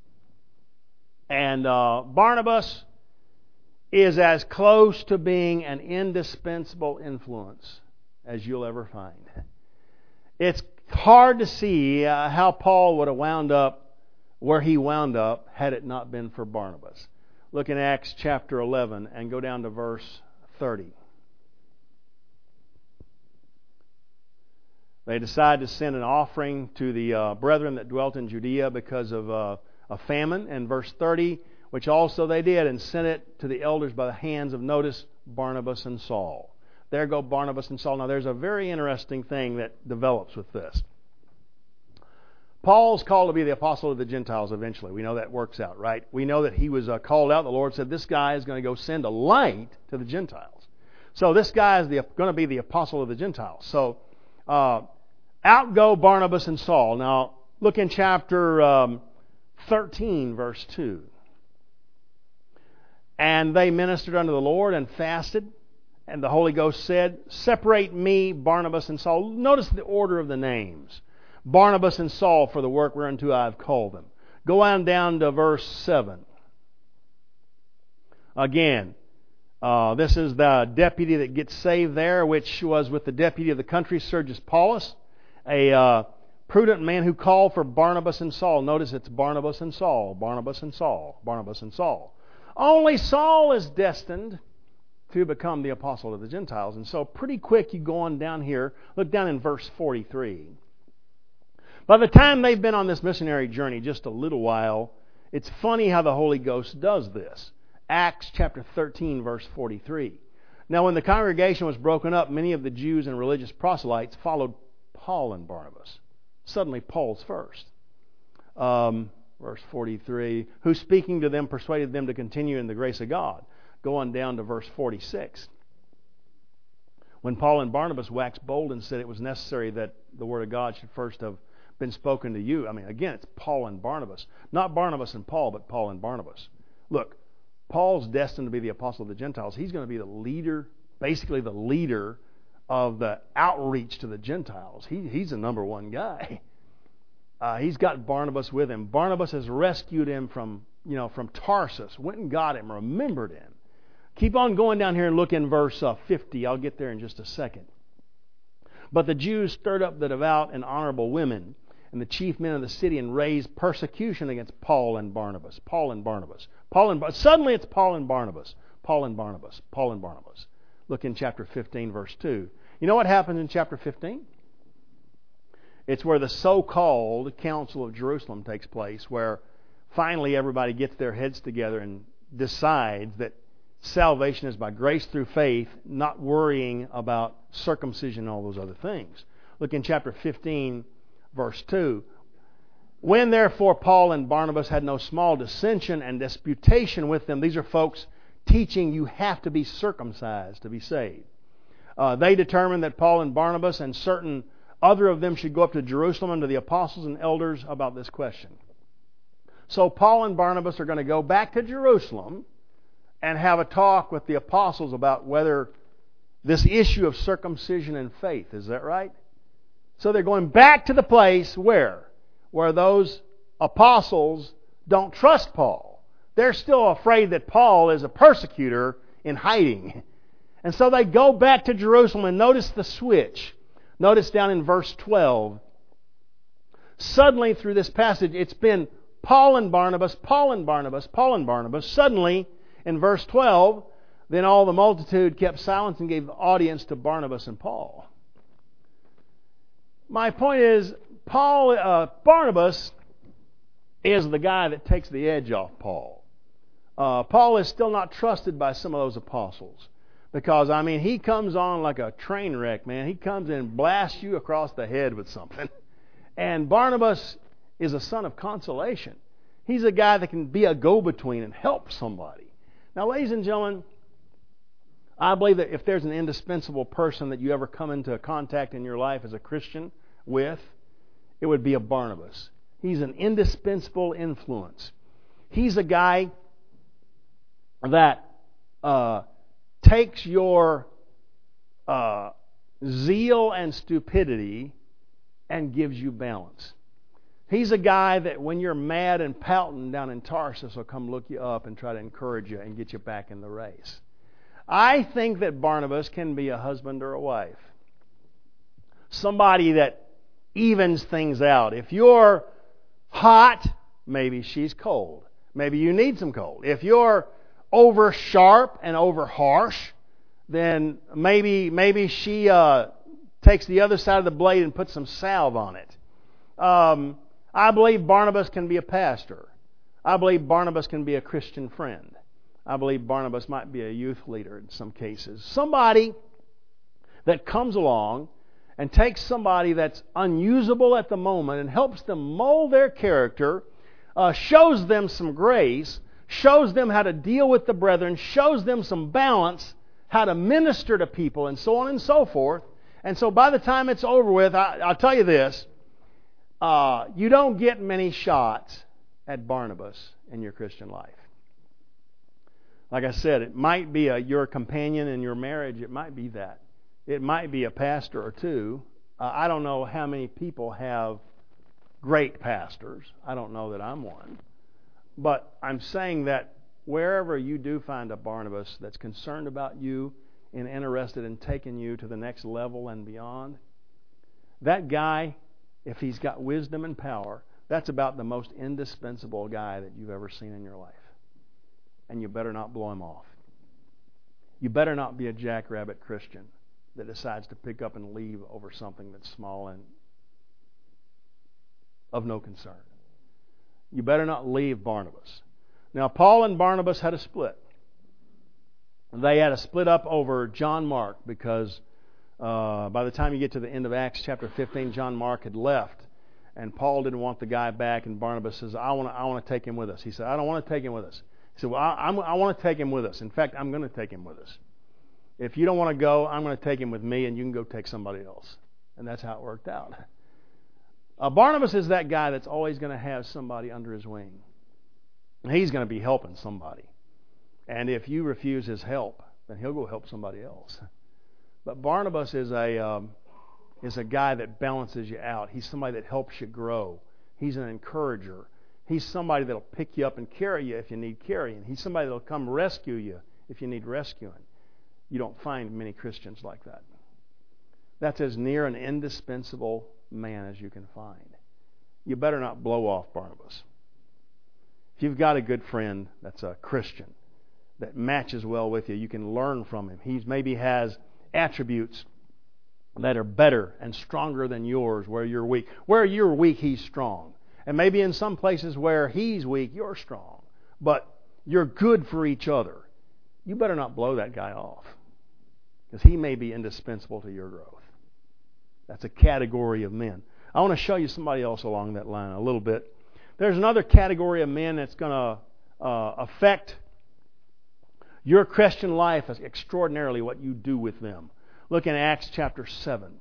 And Barnabas is as close to being an indispensable influence as you'll ever find. It's hard to see how Paul would have wound up where he wound up had it not been for Barnabas. Look in Acts chapter 11 and go down to verse 30. They decided to send an offering to the brethren that dwelt in Judea because of a famine. And verse 30, which also they did, and sent it to the elders by the hands of, notice, Barnabas and Saul. There go Barnabas and Saul. Now there's a very interesting thing that develops with this. Paul's called to be the apostle of the Gentiles eventually. We know that works out, right? We know that he was called out. The Lord said, this guy is going to go send a light to the Gentiles. So this guy is going to be the apostle of the Gentiles. So out go Barnabas and Saul. Now look in chapter 13, verse 2. And they ministered unto the Lord and fasted. And the Holy Ghost said, separate me, Barnabas and Saul. Notice the order of the names. Barnabas and Saul for the work whereunto I have called them. Go on down to verse 7. Again, this is the deputy that gets saved there, which was with the deputy of the country, Sergius Paulus, a prudent man who called for Barnabas and Saul. Notice it's Barnabas and Saul, Barnabas and Saul, Barnabas and Saul. Only Saul is destined to become the apostle of the Gentiles. And so pretty quick you go on down here. Look down in verse 43. By the time they've been on this missionary journey just a little while, it's funny how the Holy Ghost does this. Acts chapter 13, verse 43. Now when the congregation was broken up, many of the Jews and religious proselytes followed Paul and Barnabas. Suddenly Paul's first. Verse 43, who speaking to them persuaded them to continue in the grace of God. Go on down to verse 46. When Paul and Barnabas waxed bold and said it was necessary that the word of God should first have been spoken to you. I mean, again, it's Paul and Barnabas. Not Barnabas and Paul, but Paul and Barnabas. Look, Paul's destined to be the apostle of the Gentiles. He's going to be the leader, basically the leader of the outreach to the Gentiles. He's the number one guy. he's got Barnabas with him. Barnabas has rescued him from Tarsus, went and got him, remembered him. Keep on going down here and look in verse 50. I'll get there in just a second. But the Jews stirred up the devout and honorable women and the chief men of the city and raised persecution against Paul and Barnabas. Suddenly it's Paul and Barnabas. Paul and Barnabas. Paul and Barnabas. Look in chapter 15, verse 2. You know what happens in chapter 15? It's where the so-called Council of Jerusalem takes place, where finally everybody gets their heads together and decides that salvation is by grace through faith, not worrying about circumcision and all those other things. Look in chapter 15, verse 2. When therefore Paul and Barnabas had no small dissension and disputation with them, these are folks teaching you have to be circumcised to be saved. They determined that Paul and Barnabas and certain other of them should go up to Jerusalem unto the apostles and elders about this question. So Paul and Barnabas are going to go back to Jerusalem and have a talk with the apostles about whether this issue of circumcision and faith, is that right? So they're going back to the place where those apostles don't trust Paul. They're still afraid that Paul is a persecutor in hiding. And so they go back to Jerusalem, and notice the switch. Notice down in verse 12. Suddenly through this passage, it's been Paul and Barnabas, Paul and Barnabas, Paul and Barnabas. Suddenly, in verse 12, then all the multitude kept silence and gave audience to Barnabas and Paul. My point is, Barnabas is the guy that takes the edge off Paul. Paul is still not trusted by some of those apostles. Because, he comes on like a train wreck, man. He comes in and blasts you across the head with something. And Barnabas is a son of consolation. He's a guy that can be a go-between and help somebody. Now, ladies and gentlemen, I believe that if there's an indispensable person that you ever come into contact in your life as a Christian with, it would be a Barnabas. He's an indispensable influence. He's a guy that takes your zeal and stupidity and gives you balance. He's a guy that when you're mad and pouting down in Tarsus will come look you up and try to encourage you and get you back in the race. I think that Barnabas can be a husband or a wife. Somebody that evens things out. If you're hot, maybe she's cold. Maybe you need some cold. If you're over sharp and over harsh, then maybe she takes the other side of the blade and puts some salve on it. I believe Barnabas can be a pastor. I believe Barnabas can be a Christian friend. I believe Barnabas might be a youth leader in some cases. Somebody that comes along and takes somebody that's unusable at the moment and helps them mold their character, shows them some grace, shows them how to deal with the brethren, shows them some balance, how to minister to people, and so on and so forth. And so by the time it's over with, I'll tell you this, you don't get many shots at Barnabas in your Christian life. Like I said, it might be your companion in your marriage. It might be that. It might be a pastor or two. I don't know how many people have great pastors. I don't know that I'm one. But I'm saying that wherever you do find a Barnabas that's concerned about you and interested in taking you to the next level and beyond, that guy, if he's got wisdom and power, that's about the most indispensable guy that you've ever seen in your life. And you better not blow him off. You better not be a jackrabbit Christian that decides to pick up and leave over something that's small and of no concern. You better not leave Barnabas. Now, Paul and Barnabas had a split. They had a split up over John Mark because by the time you get to the end of Acts chapter 15, John Mark had left. And Paul didn't want the guy back, and Barnabas says, I want to take him with us. He said, I don't want to take him with us. He said, well, I want to take him with us. In fact, I'm going to take him with us. If you don't want to go, I'm going to take him with me, and you can go take somebody else. And that's how it worked out. Barnabas is that guy that's always going to have somebody under his wing. He's going to be helping somebody. And if you refuse his help, then he'll go help somebody else. But Barnabas is a guy that balances you out. He's somebody that helps you grow. He's an encourager. He's somebody that'll pick you up and carry you if you need carrying. He's somebody that'll come rescue you if you need rescuing. You don't find many Christians like that. That's as near an indispensable man as you can find. You better not blow off Barnabas. If you've got a good friend that's a Christian that matches well with you, you can learn from him. He maybe has attributes that are better and stronger than yours where you're weak. Where you're weak, he's strong. And maybe in some places where he's weak, you're strong. But you're good for each other. You better not blow that guy off, because he may be indispensable to your growth. That's a category of men. I want to show you somebody else along that line a little bit. There's another category of men that's going to affect your Christian life extraordinarily, what you do with them. Look in Acts chapter 7.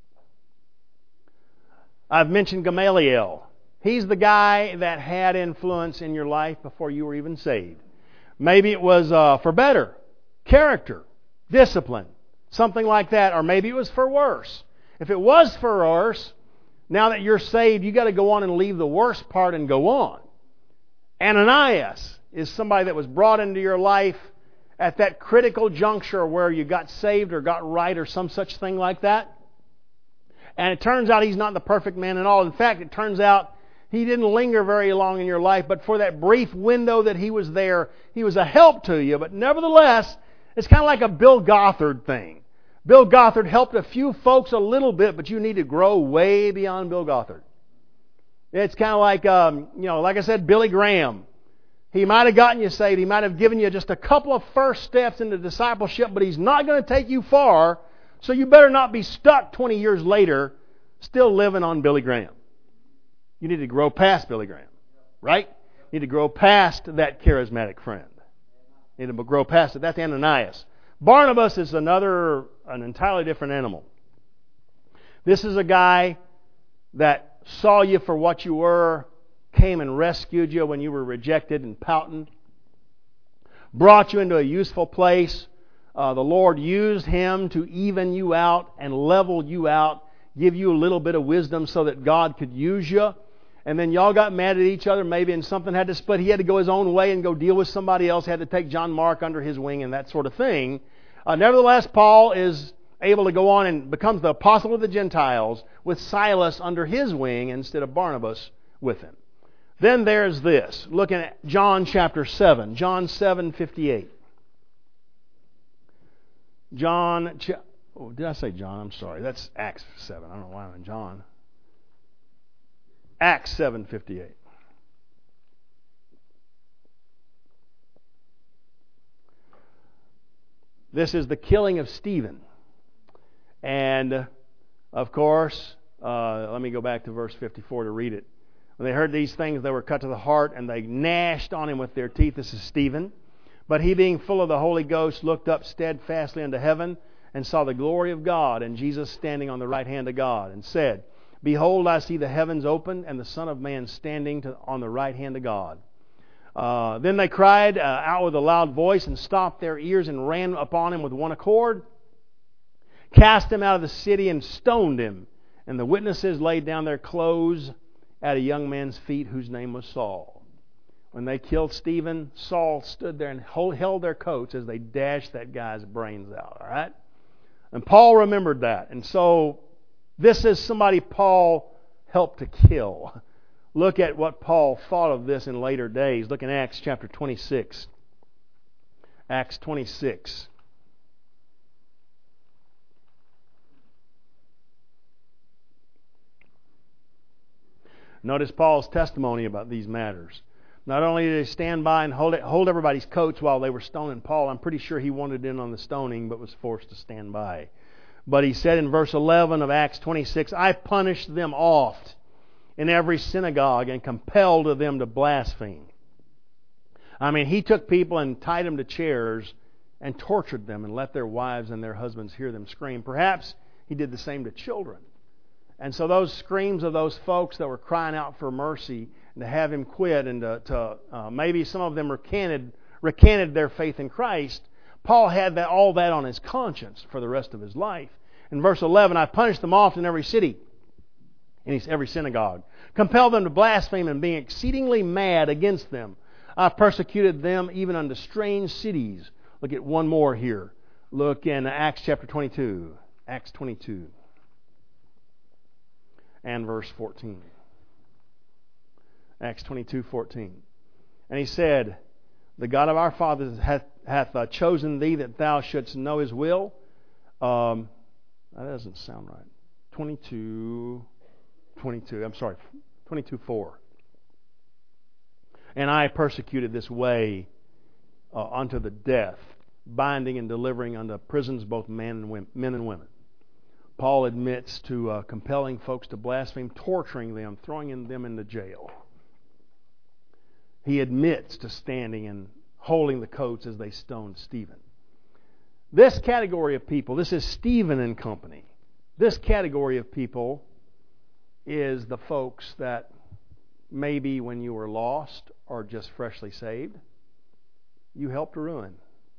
I've mentioned Gamaliel. He's the guy that had influence in your life before you were even saved. Maybe it was for better, character, discipline, something like that. Or maybe it was for worse. If it was for worse, now that you're saved, you've got to go on and leave the worst part and go on. Ananias is somebody that was brought into your life at that critical juncture where you got saved or got right or some such thing like that. And it turns out he's not the perfect man at all. In fact, it turns out he didn't linger very long in your life, but for that brief window that he was there, he was a help to you. But nevertheless, it's kind of like a Bill Gothard thing. Bill Gothard helped a few folks a little bit, but you need to grow way beyond Bill Gothard. It's kind of like, like I said, Billy Graham. He might have gotten you saved. He might have given you just a couple of first steps into discipleship, but he's not going to take you far. So you better not be stuck 20 years later still living on Billy Graham. You need to grow past Billy Graham, right? You need to grow past that charismatic friend. You need to grow past it. That's Ananias. Barnabas is an entirely different animal. This is a guy that saw you for what you were, came and rescued you when you were rejected and pouting, brought you into a useful place. The Lord used him to even you out and level you out, give you a little bit of wisdom so that God could use you. And then y'all got mad at each other maybe, and something had to split. He had to go his own way and go deal with somebody else. He had to take John Mark under his wing and that sort of thing. Nevertheless, Paul is able to go on and becomes the apostle of the Gentiles with Silas under his wing instead of Barnabas with him. Then there's this. Looking at John chapter 7. John 7:58. Did I say John? I'm sorry. That's Acts 7. I don't know why I'm in John. Acts 7:58. This is the killing of Stephen. And, of course, let me go back to verse 54 to read it. When they heard these things, they were cut to the heart, and they gnashed on him with their teeth. This is Stephen. But he, being full of the Holy Ghost, looked up steadfastly unto heaven, and saw the glory of God, and Jesus standing on the right hand of God, and said, Behold, I see the heavens opened, and the Son of Man standing on the right hand of God. Then they cried out with a loud voice, and stopped their ears, and ran upon him with one accord, cast him out of the city, and stoned him. And the witnesses laid down their clothes at a young man's feet, whose name was Saul. When they killed Stephen, Saul stood there and held their coats as they dashed that guy's brains out. All right? And Paul remembered that. And so this is somebody Paul helped to kill. Look at what Paul thought of this in later days. Look in Acts chapter 26. Acts 26. Notice Paul's testimony about these matters. Not only did he stand by and hold everybody's coats while they were stoning Paul, I'm pretty sure he wanted in on the stoning but was forced to stand by. But he said in verse 11 of Acts 26, I punished them oft in every synagogue and compelled them to blaspheme. I mean, he took people and tied them to chairs and tortured them and let their wives and their husbands hear them scream. Perhaps he did the same to children. And so those screams of those folks that were crying out for mercy and to have him quit and to maybe some of them recanted their faith in Christ, Paul had all that on his conscience for the rest of his life. In verse 11, I punished them oft in every city, in every synagogue. Compel them to blaspheme, and being exceedingly mad against them, I persecuted them even unto strange cities. Look at one more here. Look in Acts chapter 22. Acts 22 and verse 14. Acts 22:14. And he said, the God of our fathers hath chosen thee that thou shouldst know his will. That doesn't sound right. 22:4. And I persecuted this way unto the death, binding and delivering unto prisons both men and women. Paul admits to compelling folks to blaspheme, torturing them, throwing them into jail. He admits to standing and holding the coats as they stoned Stephen. This category of people, this is Stephen and company. This category of people is the folks that maybe when you were lost or just freshly saved, you helped to ruin.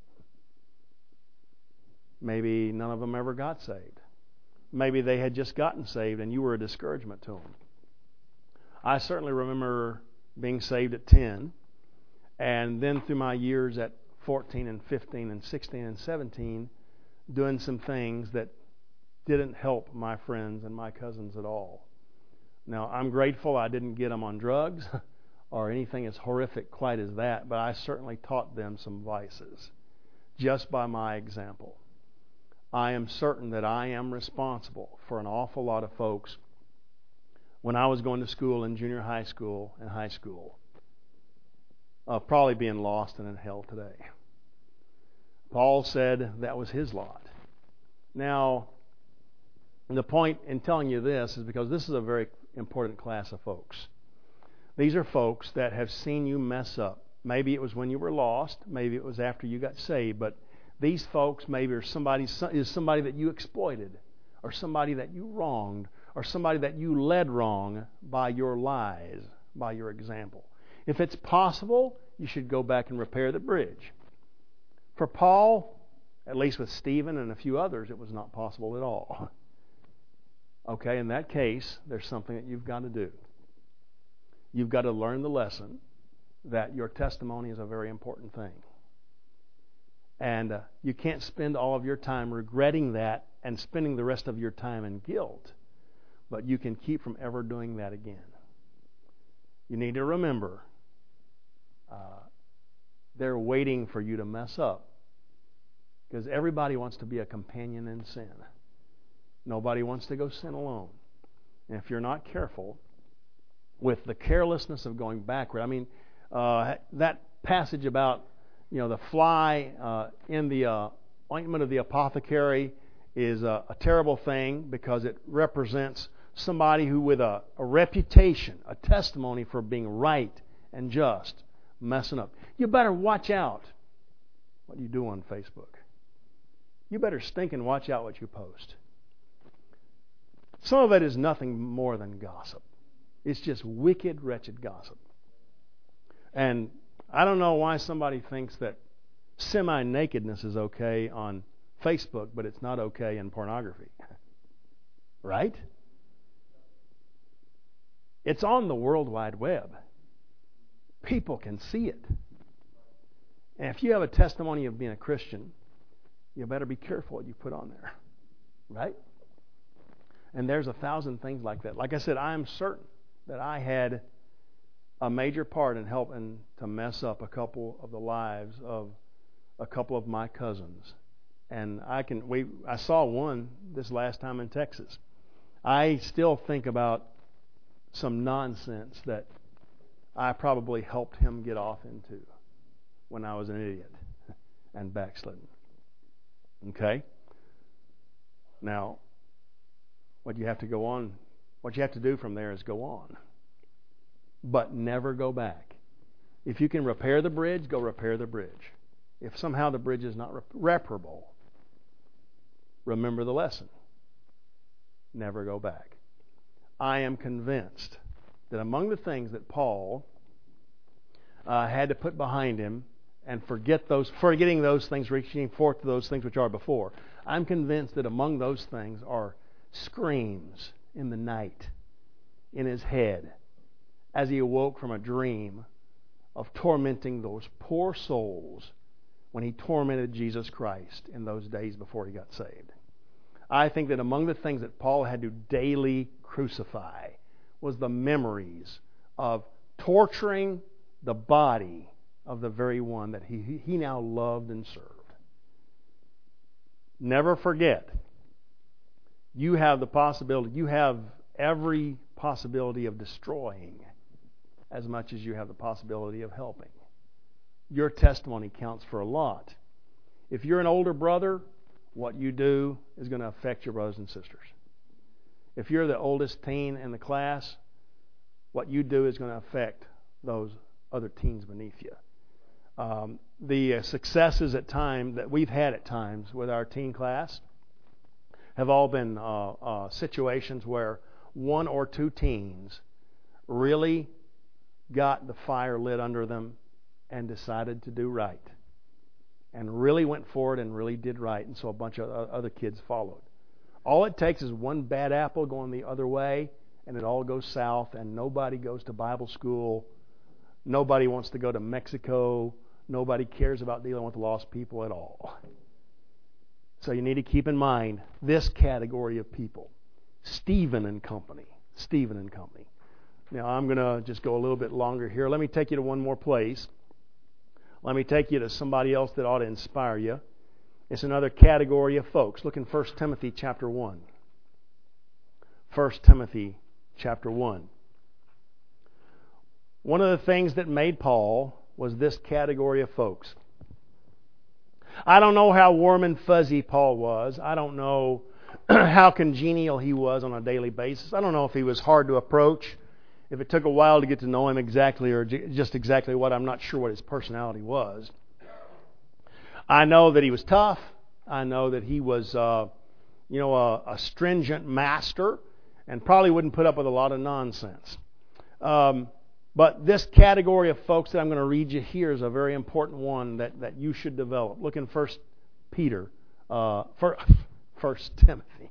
Maybe none of them ever got saved. Maybe they had just gotten saved and you were a discouragement to them. I certainly remember being saved at 10, and then through my years at 14 and 15 and 16 and 17, doing some things that didn't help my friends and my cousins at all. Now, I'm grateful I didn't get them on drugs or anything as horrific quite as that, but I certainly taught them some vices just by my example. I am certain that I am responsible for an awful lot of folks when I was going to school in junior high school and high school, probably being lost and in hell today. Paul said that was his lot. Now, the point in telling you this is because this is a very important class of folks. These are folks that have seen you mess up. Maybe it was when you were lost. Maybe it was after you got saved. But these folks maybe are somebody that you exploited, or somebody that you wronged, or somebody that you led wrong by your lies, by your example. If it's possible, you should go back and repair the bridge. For Paul, at least with Stephen and a few others, it was not possible at all. Okay, in that case, there's something that you've got to do. You've got to learn the lesson that your testimony is a very important thing. And you can't spend all of your time regretting that and spending the rest of your time in guilt. But you can keep from ever doing that again. You need to remember, they're waiting for you to mess up. Because everybody wants to be a companion in sin. Nobody wants to go sin alone. And if you're not careful, with the carelessness of going backward, I mean, that passage about the fly in the ointment of the apothecary is a terrible thing because it represents somebody who with a reputation, a testimony for being right and just, messing up. You better watch out what you do on Facebook. You better stink and watch out what you post. Some of it is nothing more than gossip. It's just wicked, wretched gossip. And I don't know why somebody thinks that semi-nakedness is okay on Facebook, but it's not okay in pornography. Right? It's on the World Wide Web. People can see it. And if you have a testimony of being a Christian, you better be careful what you put on there. Right? And there's 1,000 things like that. Like I said, I am certain that I had a major part in helping to mess up a couple of the lives of a couple of my cousins. And I saw one this last time in Texas. I still think about some nonsense that I probably helped him get off into when I was an idiot and backslidden. Okay? Now, what you have to do from there is go on. But never go back. If you can repair the bridge, go repair the bridge. If somehow the bridge is not reparable, remember the lesson. Never go back. I am convinced that among the things that Paul had to put behind him and forgetting those things, reaching forth to those things which are before, I'm convinced that among those things are screams in the night in his head as he awoke from a dream of tormenting those poor souls when he tormented Jesus Christ in those days before he got saved. I think that among the things that Paul had to daily crucify was the memories of torturing the body of the very one that he now loved and served. Never forget, you have every possibility of destroying as much as you have the possibility of helping. Your testimony counts for a lot. If you're an older brother, what you do is going to affect your brothers and sisters. If you're the oldest teen in the class, what you do is going to affect those other teens beneath you. The successes at times that we've had at times with our teen class have all been situations where one or two teens really got the fire lit under them and decided to do right, and really went forward and really did right, and so a bunch of other kids followed. All it takes is one bad apple going the other way, and it all goes south, and nobody goes to Bible school, nobody wants to go to Mexico, nobody cares about dealing with lost people at all. So you need to keep in mind this category of people. Stephen and company. Now I'm going to just go a little bit longer here. Let me take you to one more place. Let me take you to somebody else that ought to inspire you. It's another category of folks. Look in 1 Timothy chapter 1. 1 Timothy chapter 1. One of the things that made Paul was this category of folks. I don't know how warm and fuzzy Paul was. I don't know how congenial he was on a daily basis. I don't know if he was hard to approach, if it took a while to get to know him exactly, or just exactly what. I'm not sure what his personality was. I know that he was tough. I know that he was, a stringent master, and probably wouldn't put up with a lot of nonsense. But this category of folks that I'm going to read you here is a very important one that you should develop. Look in 1 Timothy.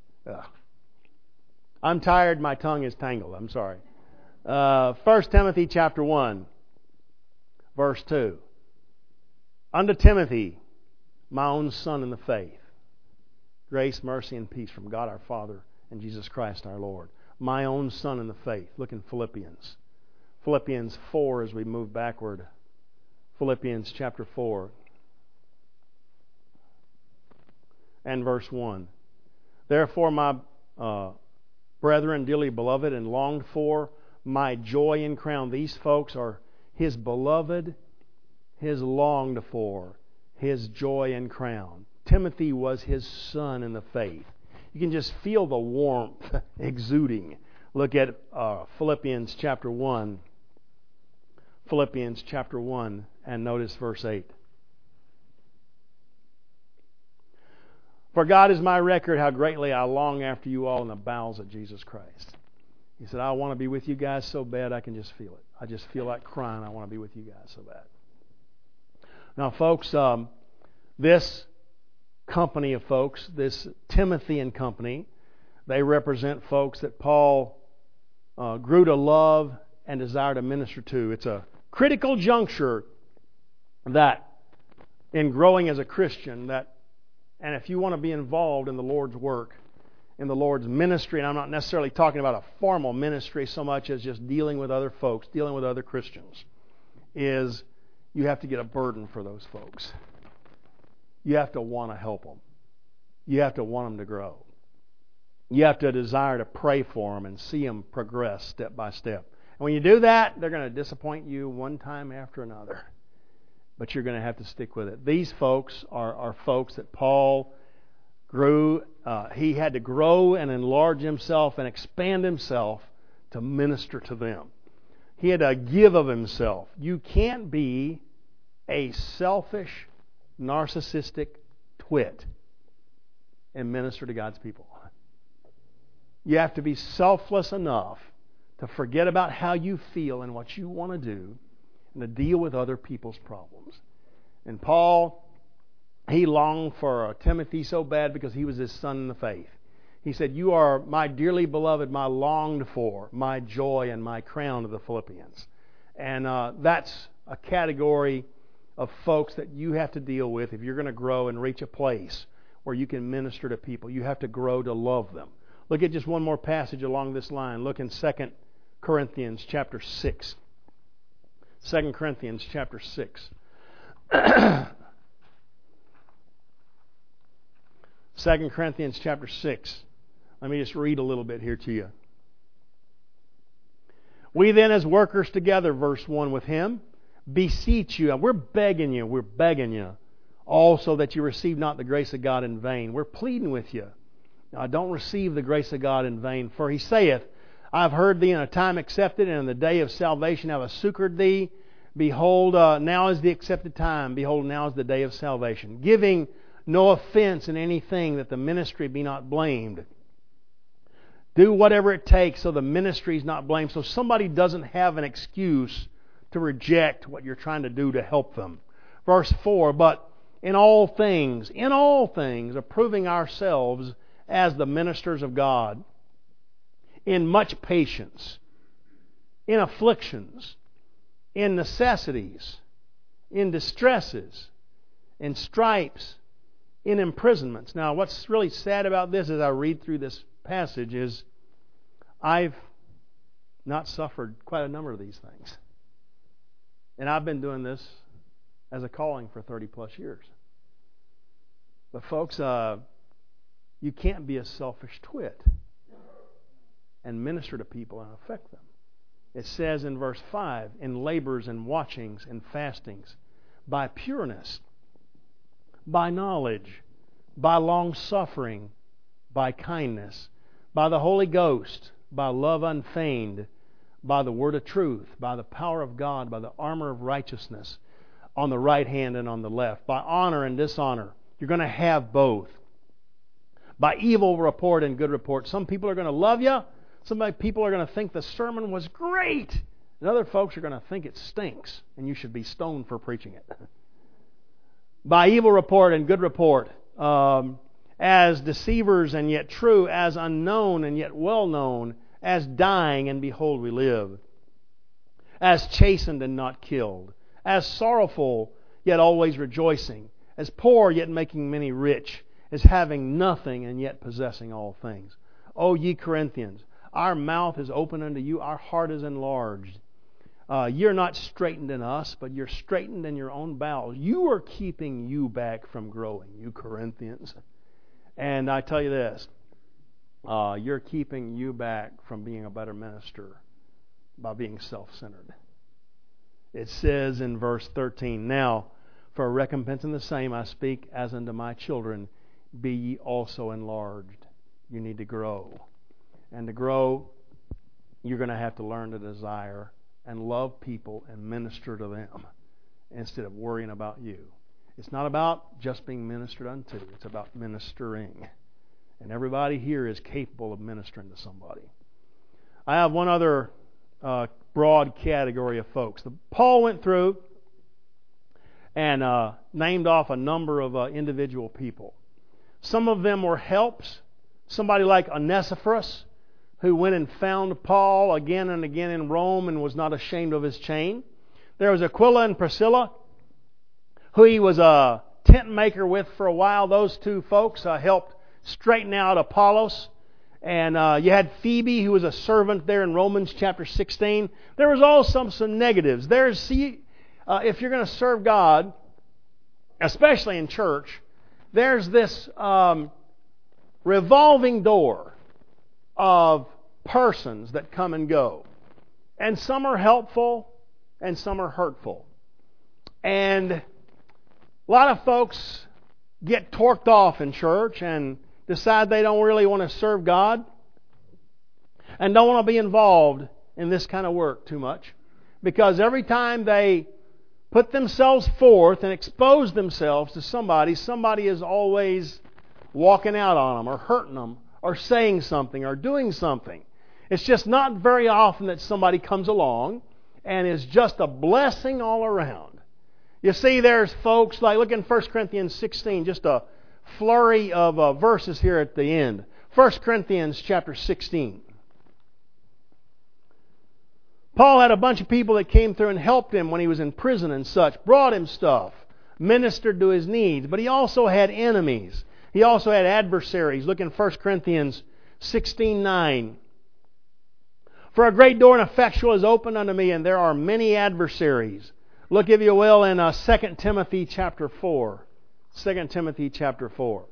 I'm tired. My tongue is tangled. I'm sorry. 1 Timothy chapter 1, verse 2. Unto Timothy, my own son in the faith, grace, mercy, and peace from God our Father and Jesus Christ our Lord. My own son in the faith. Look in Philippians. Philippians 4 as we move backward. Philippians chapter 4 and verse 1. Therefore, my brethren, dearly beloved and longed for, my joy and crown. These folks are His beloved, His longed for, His joy and crown. Timothy was His son in the faith. You can just feel the warmth exuding. Look at Philippians chapter 1. Philippians chapter 1 and notice verse 8. For God is my record how greatly I long after you all in the bowels of Jesus Christ. He said, I want to be with you guys so bad I can just feel it. I just feel like crying. I want to be with you guys so bad. Now, folks, this company of folks, this Timothy and company, they represent folks that Paul grew to love and desire to minister to. It's a critical juncture that in growing as a Christian, and if you want to be involved in the Lord's work, in the Lord's ministry, and I'm not necessarily talking about a formal ministry so much as just dealing with other folks, dealing with other Christians, is you have to get a burden for those folks. You have to want to help them. You have to want them to grow. You have to desire to pray for them and see them progress step by step. And when you do that, they're going to disappoint you one time after another. But you're going to have to stick with it. These folks are folks that Paul grew. He had to grow and enlarge himself and expand himself to minister to them. He had to give of himself. You can't be a selfish, narcissistic twit and minister to God's people. You have to be selfless enough to forget about how you feel and what you want to do and to deal with other people's problems. And Paul, he longed for Timothy so bad because he was his son in the faith. He said, "You are my dearly beloved, my longed for, my joy and my crown," of the Philippians. And that's a category of folks that you have to deal with if you're going to grow and reach a place where you can minister to people. You have to grow to love them. Look at just one more passage along this line. Look in 2 Corinthians chapter 6. 2 Corinthians chapter 6. 2 Corinthians chapter 6. Let me just read a little bit here to you. "We then as workers together," verse 1, "with Him, beseech you," and we're begging you, "also that you receive not the grace of God in vain." We're pleading with you. Don't receive the grace of God in vain. "For He saith, I've heard thee in a time accepted, and in the day of salvation have I succored thee. Behold, now is the accepted time. Behold, now is the day of salvation. Giving no offense in anything, that the ministry be not blamed." Do whatever it takes so the ministry is not blamed, so somebody doesn't have an excuse to reject what you're trying to do to help them. Verse 4, "But in all things, approving ourselves as the ministers of God, in much patience, in afflictions, in necessities, in distresses, in stripes, in imprisonments." Now, what's really sad about this as I read through this passage is I've not suffered quite a number of these things. And I've been doing this as a calling for 30 plus years. But folks, you can't be a selfish twit and minister to people and affect them. It says in verse 5, "In labors and watchings and fastings, by pureness, by knowledge, by long suffering, by kindness, by the Holy Ghost, by love unfeigned, by the word of truth, by the power of God, by the armor of righteousness, on the right hand and on the left, by honor and dishonor." You're going to have both. "By evil report and good report." Some people are going to love you. Some people are going to think the sermon was great. And other folks are going to think it stinks, and you should be stoned for preaching it. "By evil report and good report, as deceivers and yet true, as unknown and yet well known, as dying and behold we live, as chastened and not killed, as sorrowful yet always rejoicing, as poor yet making many rich, as having nothing and yet possessing all things." O ye Corinthians, our mouth is open unto you, our heart is enlarged. You're not straitened in us, but you're straitened in your own bowels. You are keeping you back from growing, you Corinthians. And I tell you this, you're keeping you back from being a better minister by being self-centered. It says in verse 13, "Now, for a recompense in the same, I speak as unto my children, be ye also enlarged." You need to grow. And to grow, you're going to have to learn to desire and love people and minister to them instead of worrying about you. It's not about just being ministered unto. It's about ministering. And everybody here is capable of ministering to somebody. I have one other broad category of folks. Paul went through and named off a number of individual people. Some of them were helps. Somebody like Onesiphorus, who went and found Paul again and again in Rome and was not ashamed of his chain. There was Aquila and Priscilla, who he was a tent maker with for a while. Those two folks helped straighten out Apollos. And you had Phoebe, who was a servant there in Romans chapter 16. There was also some negatives. If you're going to serve God, especially in church, there's this revolving door of persons that come and go. And some are helpful and some are hurtful. And a lot of folks get torqued off in church and decide they don't really want to serve God and don't want to be involved in this kind of work too much. Because every time they put themselves forth and expose themselves to somebody is always walking out on them or hurting them or saying something or doing something. It's just not very often that somebody comes along and is just a blessing all around. You see, there's folks like, look in 1 Corinthians 16, just a flurry of verses here at the end. 1 Corinthians chapter 16. Paul had a bunch of people that came through and helped him when he was in prison and such, brought him stuff, ministered to his needs, but he also had enemies. He also had adversaries. Look in 1 Corinthians 16:9. For a great door and effectual is opened unto me, and there are many adversaries. Look, if you will, in 2 Timothy chapter 4. 2 Timothy chapter 4.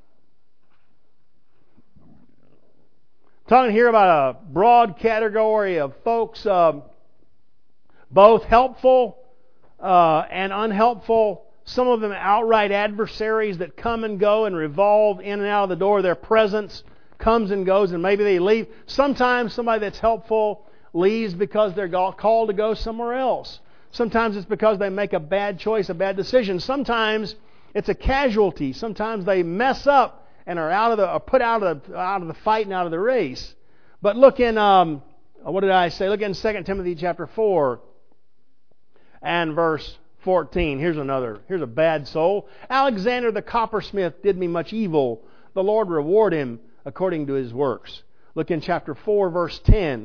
Talking here about a broad category of folks, both helpful and unhelpful. Some of them outright adversaries that come and go and revolve in and out of the door. Their presence comes and goes, and maybe they leave. Sometimes somebody that's helpful leaves because they're called to go somewhere else. Sometimes it's because they make a bad choice, a bad decision. Sometimes it's a casualty. Sometimes they mess up and are put out of the fight and out of the race. But look in what did I say? Look in 2 Timothy chapter 4 and verse 14. Here's a bad soul. Alexander the coppersmith did me much evil. The Lord reward him according to his works. Look in chapter 4 verse 10.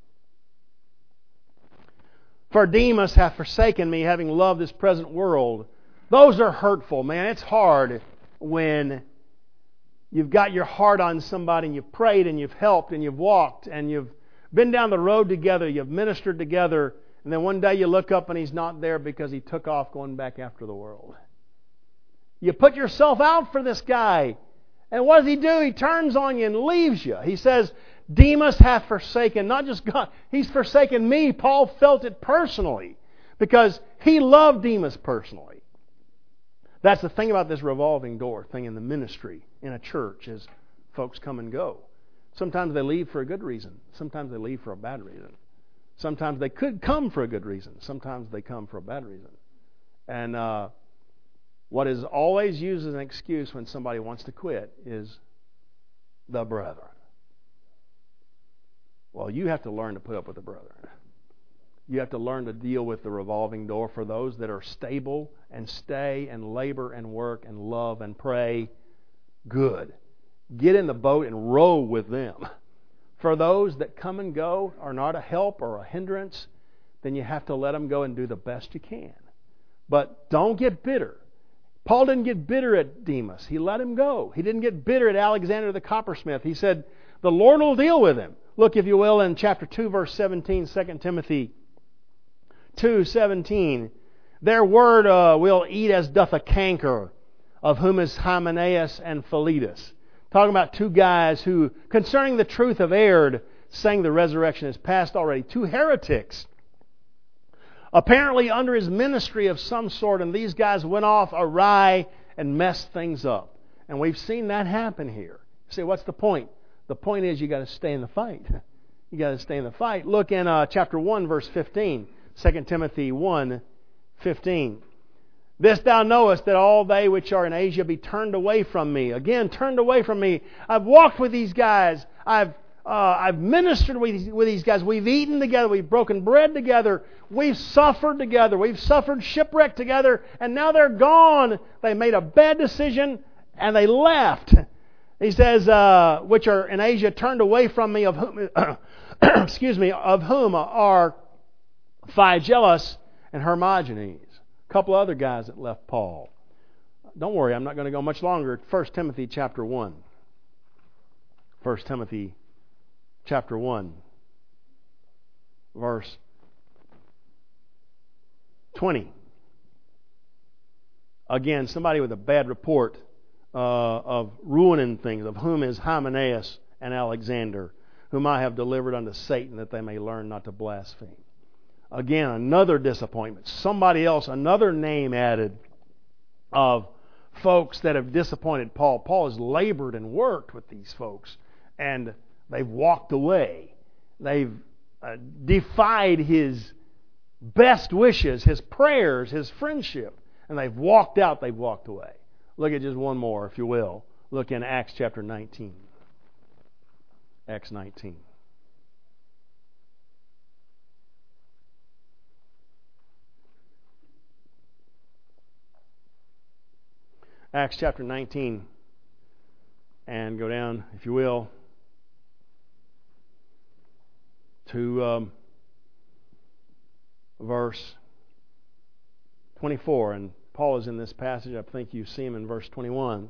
For Demas hath forsaken me, having loved this present world. Those are hurtful, man. It's hard when you've got your heart on somebody and you've prayed and you've helped and you've walked and you've been down the road together, you've ministered together, and then one day you look up and he's not there because he took off going back after the world. You put yourself out for this guy, and what does he do? He turns on you and leaves you. He says, Demas hath forsaken, not just God, he's forsaken me. Paul felt it personally because he loved Demas personally. That's the thing about this revolving door thing in the ministry, in a church, is folks come and go. Sometimes they leave for a good reason. Sometimes they leave for a bad reason. Sometimes they could come for a good reason. Sometimes they come for a bad reason. And what is always used as an excuse when somebody wants to quit is the brethren. Well, you have to learn to put up with the brethren. You have to learn to deal with the revolving door for those that are stable and stay and labor and work and love and pray. Good. Get in the boat and row with them. For those that come and go are not a help or a hindrance, then you have to let them go and do the best you can. But don't get bitter. Paul didn't get bitter at Demas. He let him go. He didn't get bitter at Alexander the coppersmith. He said, the Lord will deal with him. Look, if you will, in chapter 2, verse 17, 2 Timothy 2:17. Their word will eat as doth a canker, of whom is Hymenaeus and Philetus. Talking about two guys who, concerning the truth, have erred, saying the resurrection is past already. Two heretics, apparently under his ministry of some sort, and these guys went off awry and messed things up. And we've seen that happen here. You say, what's the point? The point is you got to stay in the fight. You got to stay in the fight. Look in chapter 1, verse 15. 2 Timothy 1:15. This thou knowest, that all they which are in Asia be turned away from me. Again, turned away from me. I've walked with these guys. I've ministered with these guys. We've eaten together. We've broken bread together. We've suffered together. We've suffered shipwreck together. And now they're gone. They made a bad decision and they left. He says, which are in Asia turned away from me, of whom, of whom are Phygellus and Hermogenes. A couple other guys that left Paul. Don't worry, I'm not going to go much longer. 1 Timothy chapter 1. 1 Timothy chapter 1, verse 20. Again, somebody with a bad report of ruining things, of whom is Hymenaeus and Alexander, whom I have delivered unto Satan, that they may learn not to blaspheme. Again, another disappointment. Somebody else, another name added of folks that have disappointed Paul. Paul has labored and worked with these folks, and they've walked away. They've defied his best wishes, his prayers, his friendship, and they've walked out, they've walked away. Look at just one more, if you will. Look in Acts chapter 19. Acts 19. Acts chapter 19 and go down, if you will, to verse 24. And Paul is in this passage. I think you see him in verse 21.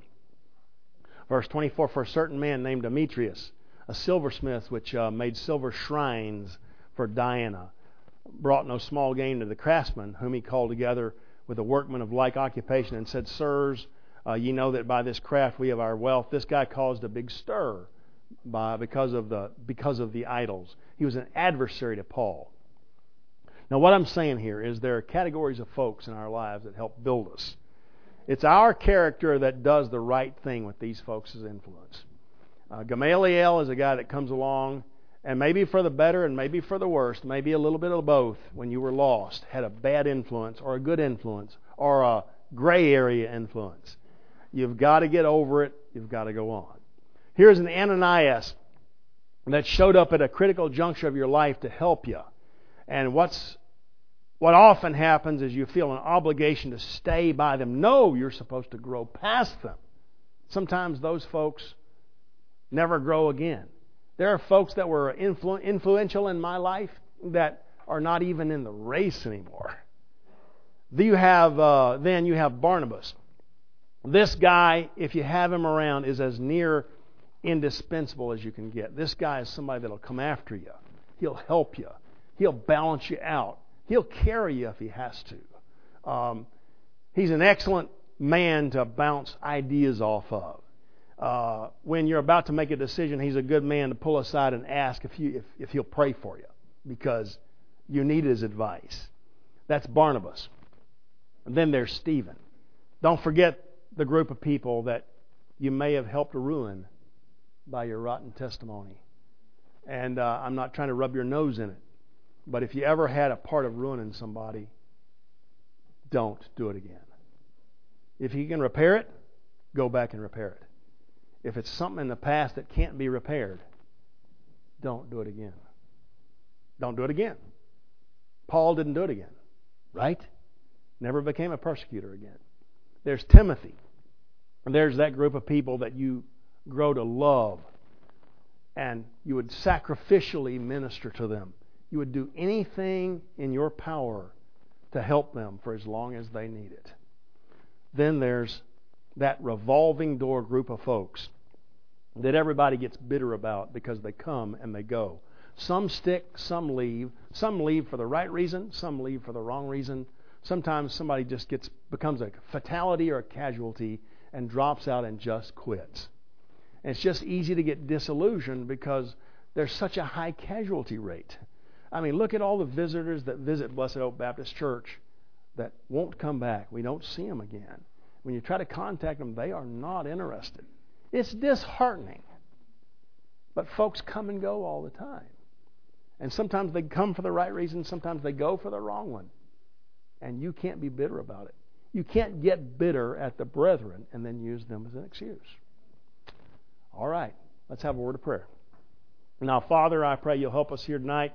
Verse 24, for a certain man named Demetrius, a silversmith which made silver shrines for Diana, brought no small gain to the craftsmen, whom he called together with the workmen of like occupation, and said, Sirs, ye know that by this craft we have our wealth. This guy caused a big stir because of the idols. He was an adversary to Paul. Now what I'm saying here is there are categories of folks in our lives that help build us. It's our character that does the right thing with these folks' influence. Gamaliel is a guy that comes along, and maybe for the better and maybe for the worst, maybe a little bit of both, when you were lost, had a bad influence or a good influence or a gray area influence. You've got to get over it. You've got to go on. Here's an Ananias that showed up at a critical juncture of your life to help you. And what often happens is you feel an obligation to stay by them. No, you're supposed to grow past them. Sometimes those folks never grow again. There are folks that were influential in my life that are not even in the race anymore. Then you have Barnabas. This guy, if you have him around, is as near indispensable as you can get. This guy is somebody that'll come after you. He'll help you. He'll balance you out. He'll carry you if he has to. He's an excellent man to bounce ideas off of. When you're about to make a decision, he's a good man to pull aside and ask if he'll pray for you because you need his advice. That's Barnabas. And then there's Stephen. Don't forget the group of people that you may have helped ruin by your rotten testimony. And I'm not trying to rub your nose in it. But if you ever had a part of ruining somebody, don't do it again. If you can repair it, go back and repair it. If it's something in the past that can't be repaired, don't do it again. Don't do it again. Paul didn't do it again, right? Never became a persecutor again. There's Timothy. And there's that group of people that you grow to love. And you would sacrificially minister to them. You would do anything in your power to help them for as long as they need it. Then there's that revolving door group of folks that everybody gets bitter about because they come and they go. Some stick, some leave. Some leave for the right reason, some leave for the wrong reason. Sometimes somebody just becomes a fatality or a casualty and drops out and just quits. And it's just easy to get disillusioned because there's such a high casualty rate. I mean, look at all the visitors that visit Blessed Hope Baptist Church that won't come back. We don't see them again. When you try to contact them, they are not interested. It's disheartening. But folks come and go all the time. And sometimes they come for the right reason, sometimes they go for the wrong one. And you can't be bitter about it. You can't get bitter at the brethren and then use them as an excuse. All right, let's have a word of prayer. Now, Father, I pray you'll help us here tonight.